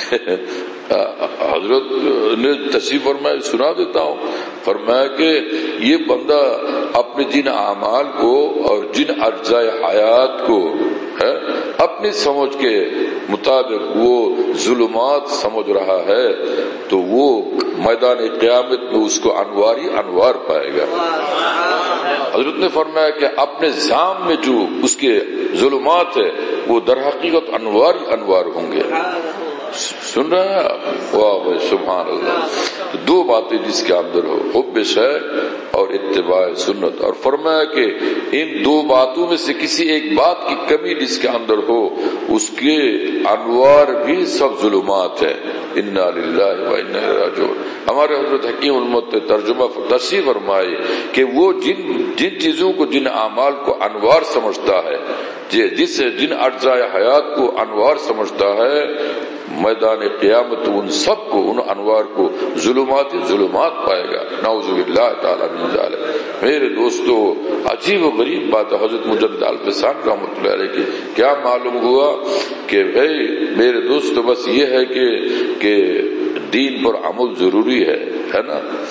Speaker 2: حضرت نے تشریح فرمائی، سنا دیتا ہوں. فرمایا کہ یہ بندہ اپنے جن اعمال کو اور جن اجزاء حیات کو ہے اپنی سمجھ کے مطابق وہ ظلمات سمجھ رہا ہے تو وہ میدان قیامت میں اس کو انواری انوار پائے گا. حضرت نے فرمایا کہ اپنے ذام میں جو اس کے ظلمات ہے وہ در حقیقت انوار انوار ہوں گے. سن رہے ہیں آپ؟ واہ سبحان اللہ. دو باتیں جس کے اندر ہو، حب شیخ اور اتباع سنت. اور فرمایا کہ ان دو باتوں میں سے کسی ایک بات کی کمی جس کے اندر ہو اس کے انوار بھی سب ظلمات ہے. انا للہ و انا الیہ راجعون. ہمارے حضرت حکیم الامت نے ترجمہ تشریح فرمائی کہ وہ جن جن چیزوں کو جن اعمال کو انوار سمجھتا ہے، جس جن اجزاء حیات کو انوار سمجھتا ہے، میدان قیامت ان سب کو ان انوار کو ظلمات ظلمات پائے گا. نعوذ باللہ تعالی من ذالک. میرے دوستو عجیب و غریب بات حضرت مجدد الفسانی رحمۃ اللہ علیہ کی کیا معلوم ہوا کہ بھائی میرے دوستو بس یہ ہے کہ کہ دین پر عمل ضروری ہے، ہے نا.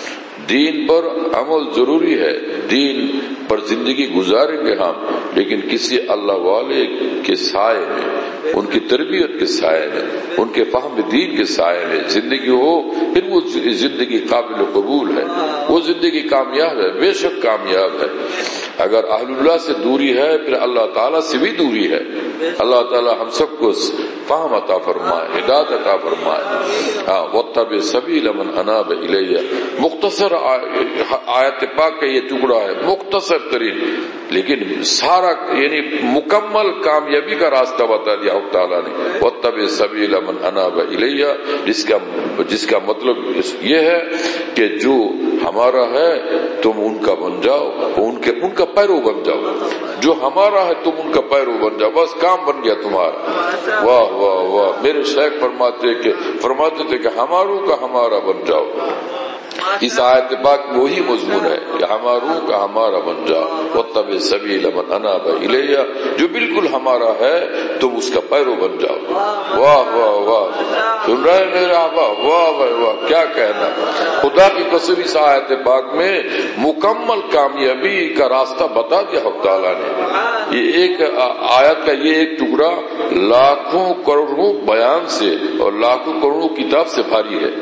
Speaker 2: دین پر عمل ضروری ہے، دین پر زندگی گزاریں گے ہم، لیکن کسی اللہ والے کے سائے میں، ان کی تربیت کے سائے میں، ان کے فہم دین کے سائے میں زندگی ہو، پھر وہ زندگی قابل قبول ہے، وہ زندگی کامیاب ہے، بے شک کامیاب ہے۔ اگر اہل اللہ سے دوری ہے پھر اللہ تعالیٰ سے بھی دوری ہے۔ اللہ تعالیٰ ہم سب کو فہم عطا فرمائے، ہدایت عطا فرمائے۔ ہاں واتبع سبیل من اناب الیہ، مختصر آیت پاک کا یہ ٹکڑا ہے، مختصر ترین، لیکن سارا یعنی مکمل کامیابی کا راستہ بتا دیا اللہ تعالیٰ نے۔ واتبع سبیل من اناب الیہ، جس کا جس کا مطلب یہ ہے کہ جو ہمارا ہے تم ان کا بن جاؤ، ان کے ان کا پیرو بن جاؤ، جو ہمارا ہے تم ان کا پیرو بن جاؤ، بس کام بن گیا تمہارا۔ واہ واہ واہ، میرے شیخ فرماتے کہ فرماتے تھے کہ ہماروں کا ہمارا بن جاؤ۔ اس آیت پاک میں وہی مضمون ہے کہ ہماروں کا ہمارا بن جاؤ، واتبع سبیل من اناب الیہ، جو بالکل ہمارا ہے تم اس کا پیرو بن جاؤ۔ واہ واہ واہ، سن رہے میرے آبا، واہ واہ واہ، کیا کہنا۔ خدا کی قسم اس آیت پاک میں مکمل کامیابی کا راستہ بتا دیا حق تعالیٰ نے۔ یہ ایک آیت کا یہ ایک ٹکڑا لاکھوں کروڑوں بیان سے اور لاکھوں کروڑوں کتاب سے بھاری ہے۔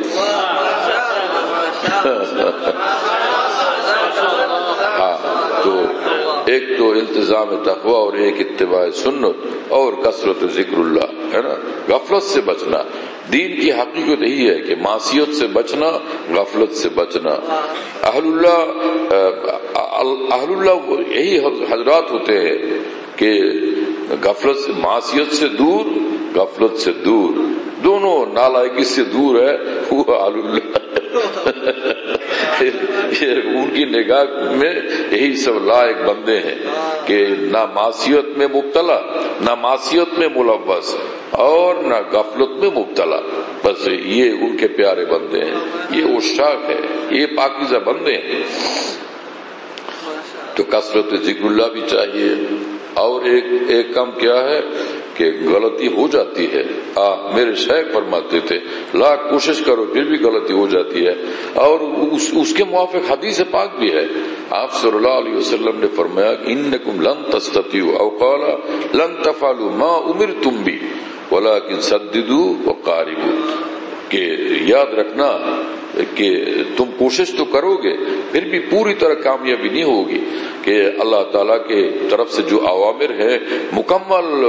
Speaker 2: ہاں تو ایک تو التزام تقوی اور ایک اتباع سنت اور کثرت ذکر اللہ ہے نا، غفلت سے بچنا۔ دین کی حقیقت یہی ہے کہ معصیت سے بچنا، غفلت سے بچنا۔ اہل اللہ اہل اللہ یہی حضرات ہوتے ہیں کہ غفلت سے، معصیت سے دور، غفلت سے دور، دونوں نالائکی سے دور ہے وہ اہل اللہ۔ ان کی نگاہ میں یہی سب لائق بندے ہیں کہ نہ معصیت میں مبتلا، نہ معصیت میں ملوث اور نہ غفلت میں مبتلا، بس یہ ان کے پیارے بندے ہیں، یہ عشاق ہے، یہ پاکیزہ بندے ہیں۔ تو کثرت ذکر اللہ بھی چاہیے۔ اور ایک ایک کام کیا ہے کہ غلطی ہو جاتی ہے، آ, میرے شیخ فرماتے تھے لاکھ کوشش کرو پھر بھی غلطی ہو جاتی ہے، اور اس, اس کے موافق حدیث پاک بھی ہے۔ آپ صلی اللہ علیہ وسلم نے فرمایا انکم لن تستطیعوا او قال لن تفعلوا ما امرتم به ولكن سددوا وقاربوا، کہ یاد رکھنا کہ تم کوشش تو کرو گے پھر بھی پوری طرح کامیابی نہیں ہوگی، کہ اللہ تعالیٰ کے طرف سے جو اوامر ہے مکمل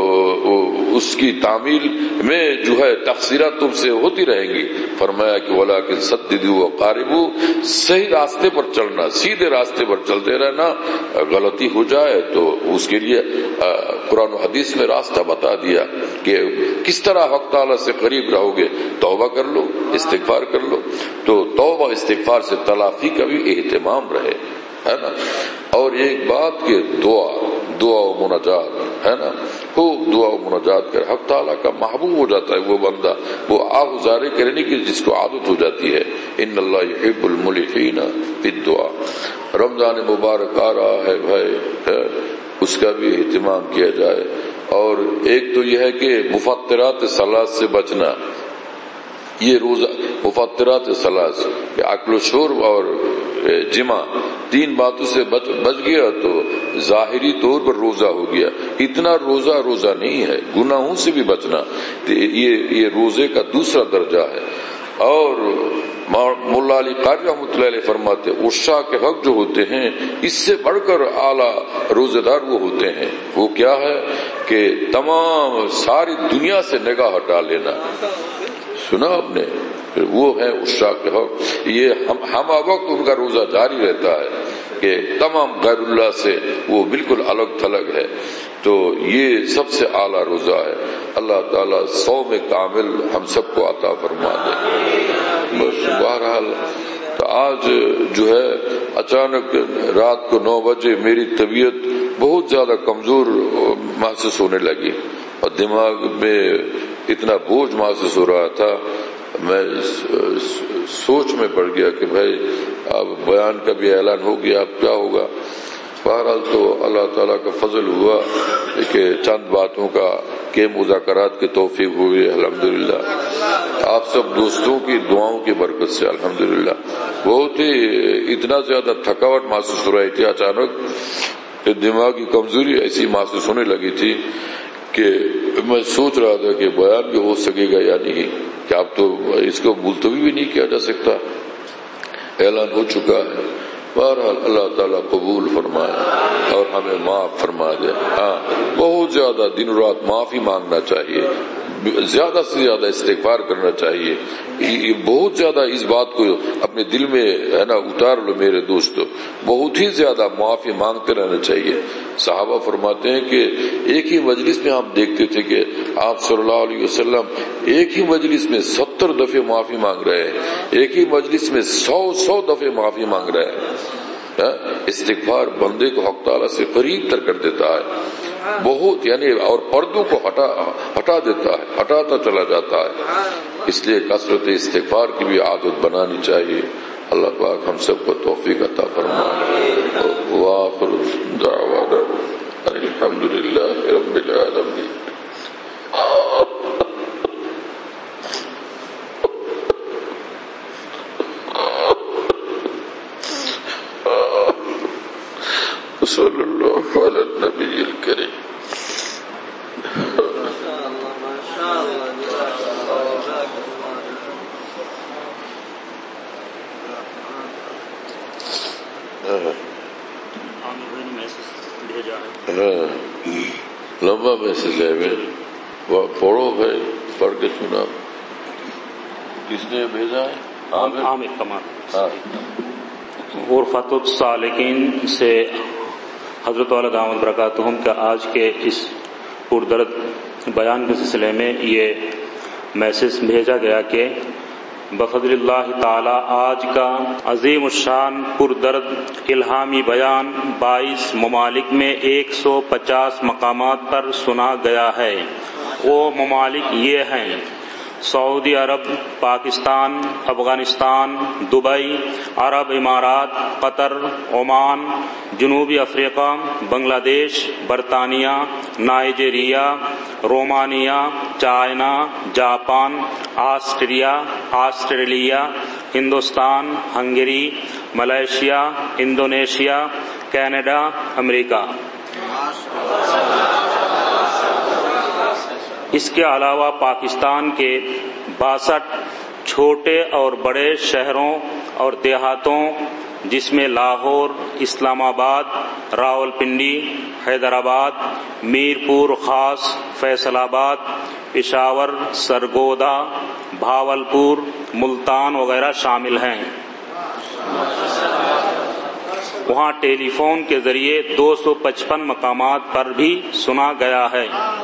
Speaker 2: اس کی تعمیل میں جو ہے تقصیرات تم سے ہوتی رہیں گی۔ فرمایا کہ ولیکن سددوا وقاربوا، صحیح راستے پر چلنا، سیدھے راستے پر چلتے رہنا، غلطی ہو جائے تو اس کے لیے قرآن و حدیث میں راستہ بتا دیا کہ کس طرح حق تعالیٰ سے قریب رہو گے۔ توبہ کر لو، استغفار کر لو، تو توبہ استغفار سے تلافی کا بھی اہتمام رہے، ہے نا۔ اور ایک بات کہ دعا دعا و مناجات ہے نا، خوب دعا و مناجات کر، حق تعالیٰ کا محبوب ہو جاتا ہے وہ بندہ، وہ آہ گزارے کرنے کی جس کو عادت ہو جاتی ہے۔ ان اللہ یحب الملحین فی الدعاء۔ رمضان مبارک آ رہا ہے بھائی، ہے اس کا بھی اہتمام کیا جائے۔ اور ایک تو یہ ہے کہ مفطرات ثلاث سے بچنا، یہ روزہ مفطرات ثلاث، عقل و شرب اور جمع، تین باتوں سے بچ, بچ گیا تو ظاہری طور پر روزہ ہو گیا۔ اتنا روزہ روزہ نہیں ہے، گناہوں سے بھی بچنا، یہ یہ روزے کا دوسرا درجہ ہے۔ اور مولا علی قاری رحمۃ اللہ علیہ فرماتے عشاء کے حق جو ہوتے ہیں اس سے بڑھ کر اعلیٰ روزے دار وہ ہوتے ہیں، وہ کیا ہے کہ تمام ساری دنیا سے نگاہ ہٹا لینا۔ سنا آپ نے، وہ ہے عشاء کے حق، یہ ہم ہم وقت ان کا روزہ جاری رہتا ہے کہ تمام غیر اللہ سے وہ بالکل الگ تھلگ ہے، تو یہ سب سے اعلیٰ روزہ ہے۔ اللہ تعالیٰ سو میں کامل ہم سب کو عطا فرما دے۔ بس بہرحال تو آج جو ہے اچانک رات کو نو بجے میری طبیعت بہت زیادہ کمزور محسوس ہونے لگی اور دماغ میں اتنا بوجھ محسوس ہو رہا تھا، میں سوچ میں پڑ گیا کہ بھائی اب بیان کا بھی اعلان ہو گیا، اب کیا ہوگا۔ بہرحال تو اللہ تعالیٰ کا فضل ہوا کہ چند باتوں کا کے مذاکرات کی توفیق ہوئی الحمدللہ۔ آپ سب دوستوں کی دعاؤں کی برکت سے الحمدللہ بہت ہی اتنا زیادہ تھکاوٹ محسوس ہو رہی تھی، اچانک دماغی کمزوری ایسی محسوس ہونے لگی تھی کہ میں سوچ رہا تھا کہ بیان بھی ہو سکے گا یا نہیں، کہ اب تو اس کو ملتوی بھی نہیں کیا جا سکتا، اعلان ہو چکا ہے۔ بہرحال اللہ تعالیٰ قبول فرمائے اور ہمیں معاف فرما دے۔ ہاں بہت زیادہ دن رات معافی مانگنا چاہیے، زیادہ سے زیادہ استغفار کرنا چاہیے، بہت زیادہ اس بات کو اپنے دل میں ہے نا اتار لو میرے دوستو، بہت ہی زیادہ معافی مانگتے رہنا چاہیے۔ صحابہ فرماتے ہیں کہ ایک ہی مجلس میں آپ دیکھتے تھے کہ آپ صلی اللہ علیہ وسلم ایک ہی مجلس میں ستر دفعے معافی مانگ رہے ہیں، ایک ہی مجلس میں سو سو دفعے معافی مانگ رہے ہیں۔ استغفار بندے کو حق تعالیٰ سے قریب تر کر دیتا ہے بہت، یعنی اور پردوں کو ہٹا ہٹا دیتا ہے، ہٹاتا چلا جاتا ہے۔ اس لیے کثرت استغفار کی بھی عادت بنانی چاہیے۔ اللہ پاک ہم سب کو توفیق عطا فرمائے۔ وآخر دعوانا الحمدللہ رب العالمین۔ صلی اللہ علی النبی الکریم۔ لمبا میسج ہے، پڑھو بھائی، پڑھ کے سنا۔ کس نے بھیجا ہے؟
Speaker 1: عامر کمال۔ غرفۃ السالکین سے حضرت والا دامت برکاتہم کا آج کے اس پردرد بیان کے سلسلے میں یہ میسج بھیجا گیا کہ بفضل اللہ تعالی آج کا عظیم الشان پردرد الہامی بیان بائیس ممالک میں ایک سو پچاس مقامات پر سنا گیا ہے۔ وہ ممالک یہ ہیں: سعودی عرب، پاکستان، افغانستان، دبئی، عرب امارات، قطر، عمان، جنوبی افریقہ، بنگلہ دیش، برطانیہ، Nigeria, Romania, China, Japan, Austria, Australia, Hindustan, Hungary, Malaysia, Indonesia, Canada, امریکہ۔ اس کے علاوہ پاکستان کے باسٹھ چھوٹے اور بڑے شہروں اور دیہاتوں جس میں لاہور، اسلام آباد، راولپنڈی، حیدرآباد، میرپور خاص، فیصل آباد، پشاور، سرگودا، بھاولپور، ملتان وغیرہ شامل ہیں۔ وہاں ٹیلی فون کے ذریعے دو سو پچپن مقامات پر بھی سنا گیا ہے۔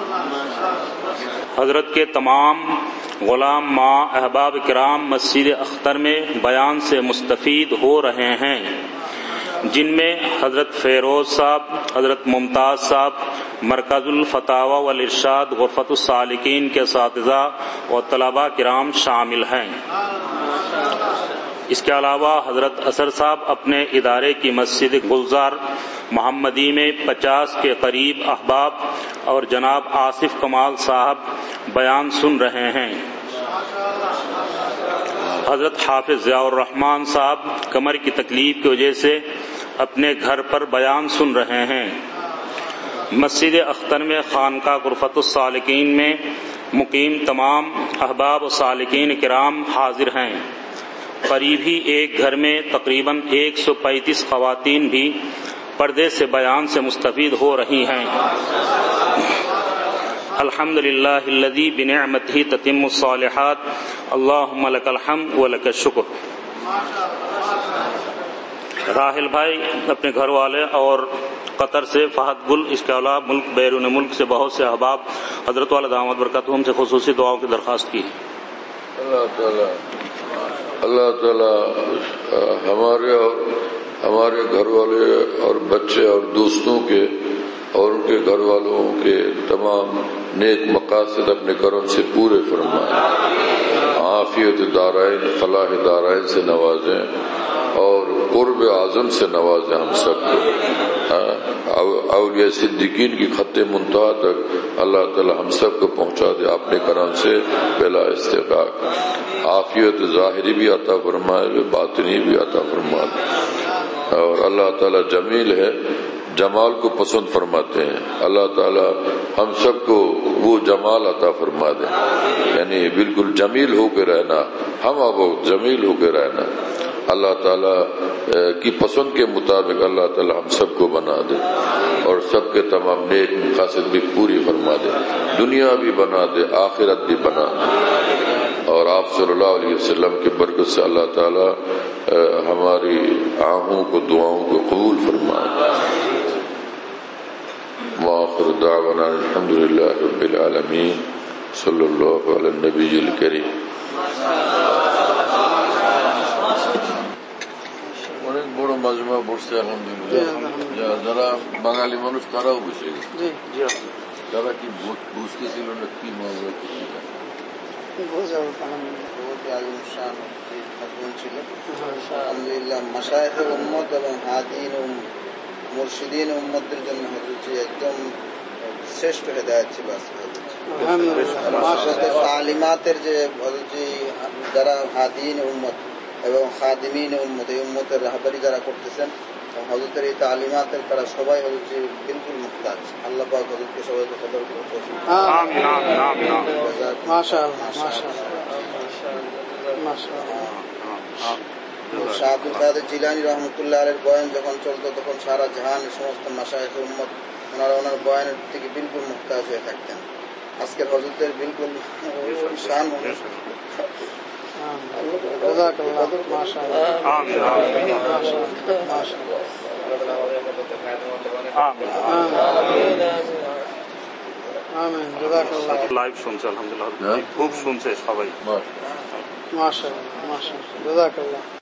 Speaker 1: حضرت کے تمام غلام ماں احباب کرام مسجد اختر میں بیان سے مستفید ہو رہے ہیں، جن میں حضرت فیروز صاحب، حضرت ممتاز صاحب، مرکز الفتاوی والارشاد غرفۃ السالکین کے اساتذہ اور طلباء کرام شامل ہیں۔ اس کے علاوہ حضرت اثر صاحب اپنے ادارے کی مسجد گلزار محمدی میں پچاس کے قریب احباب اور جناب آصف کمال صاحب بیان سن رہے ہیں۔ حضرت حافظ ضیاء الرحمن صاحب کمر کی تکلیف کی وجہ سے اپنے گھر پر بیان سن رہے ہیں۔ مسجد اختر میں خانقاہ غرفۃ السالکین میں مقیم تمام احباب و سالکین کرام حاضر ہیں۔ قریب ہی ایک گھر میں تقریباً ایک سو پینتیس خواتین بھی پردے سے بیان سے مستفید ہو رہی ہیں۔ الحمدللہ الذی بنعمتہ تتم الصالحات، اللہم لک الحمد ولک الشکر۔ راحل بھائی اپنے گھر والے اور قطر سے فہد گل، اس کے علاوہ ملک بیرون ملک سے بہت سے احباب حضرت والا دامت برکاتہم سے خصوصی دعاؤں کی درخواست کی۔
Speaker 2: اللہ تعالیٰ اللہ تعالیٰ ہمارے اور ہمارے گھر والے اور بچے اور دوستوں کے اور ان کے گھر والوں کے تمام نیک مقاصد اپنے کرم سے پورے فرمائے، عافیت دارائن، فلاح دارائن سے نوازیں اور قرب اعظم سے نوازیں ہم سب کو۔ اولیاء صدیقین کی خط منتہا تک اللہ تعالی ہم سب کو پہنچا دے اپنے کرم سے بلا استحقاق. عافیت ظاہری بھی عطا فرمائے، باطنی بھی عطا فرمائے. اور اللہ تعالی جمیل ہے، جمال کو پسند فرماتے ہیں. اللہ تعالی ہم سب کو وہ جمال عطا فرما دے، یعنی بالکل جمیل ہو کے رہنا، ہم اب جمیل ہو کے رہنا. اللہ تعالی کی پسند کے مطابق اللہ تعالی ہم سب کو بنا دے اور سب کے تمام نیک مقاصد بھی پوری فرما دے، دنیا بھی بنا دے، آخرت بھی بنا دے. اور آپ صلی اللہ علیہ وسلم کی برکت سے اللہ تعالی ہماری آہوں کو، دعاؤں کو قبول فرمائے. وآخر دعوانا الحمد للہ رب العالمین. صلی اللہ علی النبی الکریم. অনেক বড় মাজমা পড়ছে আলহামদুলিল্লাহ. যারা বাঙালি মানুষ তারাও বসে গেছে, তারা কি বুঝতেছিল না কি মজা ছিল. আলহামদুলিল্লাহ মাশায়েখ উম্মত এবং হাদিন মুর্শিদিন উম্মতের জন্য হচ্ছে একদম শ্রেষ্ঠ হেদায়েত ছিল. তালিমাতের যে যারা হাদিন উম্মত এবং খাদিমিন উম্মত, এই উম্মতের রাহবারি যারা করতেছেন হযরতের এই তালিমাতের তারা সবাই হচ্ছে বিলকুল মুহতাজ. আল্লাহ পাক হযরতকে সবাইকে কবুল করুন. আমিন আমিন আমিন. মাশাআল্লাহ মাশাআল্লাহ মাশাআল্লাহ. শাহ আব্দুল কাদের জিলানী রহমতুল্লাহ আলাইহির বয়ান যখন চলতো তখন সারা জাহান সমস্ত মাশায়েখ উম্মত ওনারা ওনার বয়ানের থেকে বিলকুল মুহতাজ হয়ে থাকতেন. আজকের হযরতের বিলকুল শান جزاك الله ما شاء الله. آمين آمين ما شاء الله ما شاء الله. آمين آمين آمين جزاك الله. লাইভ শুনছে আলহামদুলিল্লাহ, খুব শুনছে সবাই. মাশাআল্লাহ মাশাআল্লাহ جزاك الله.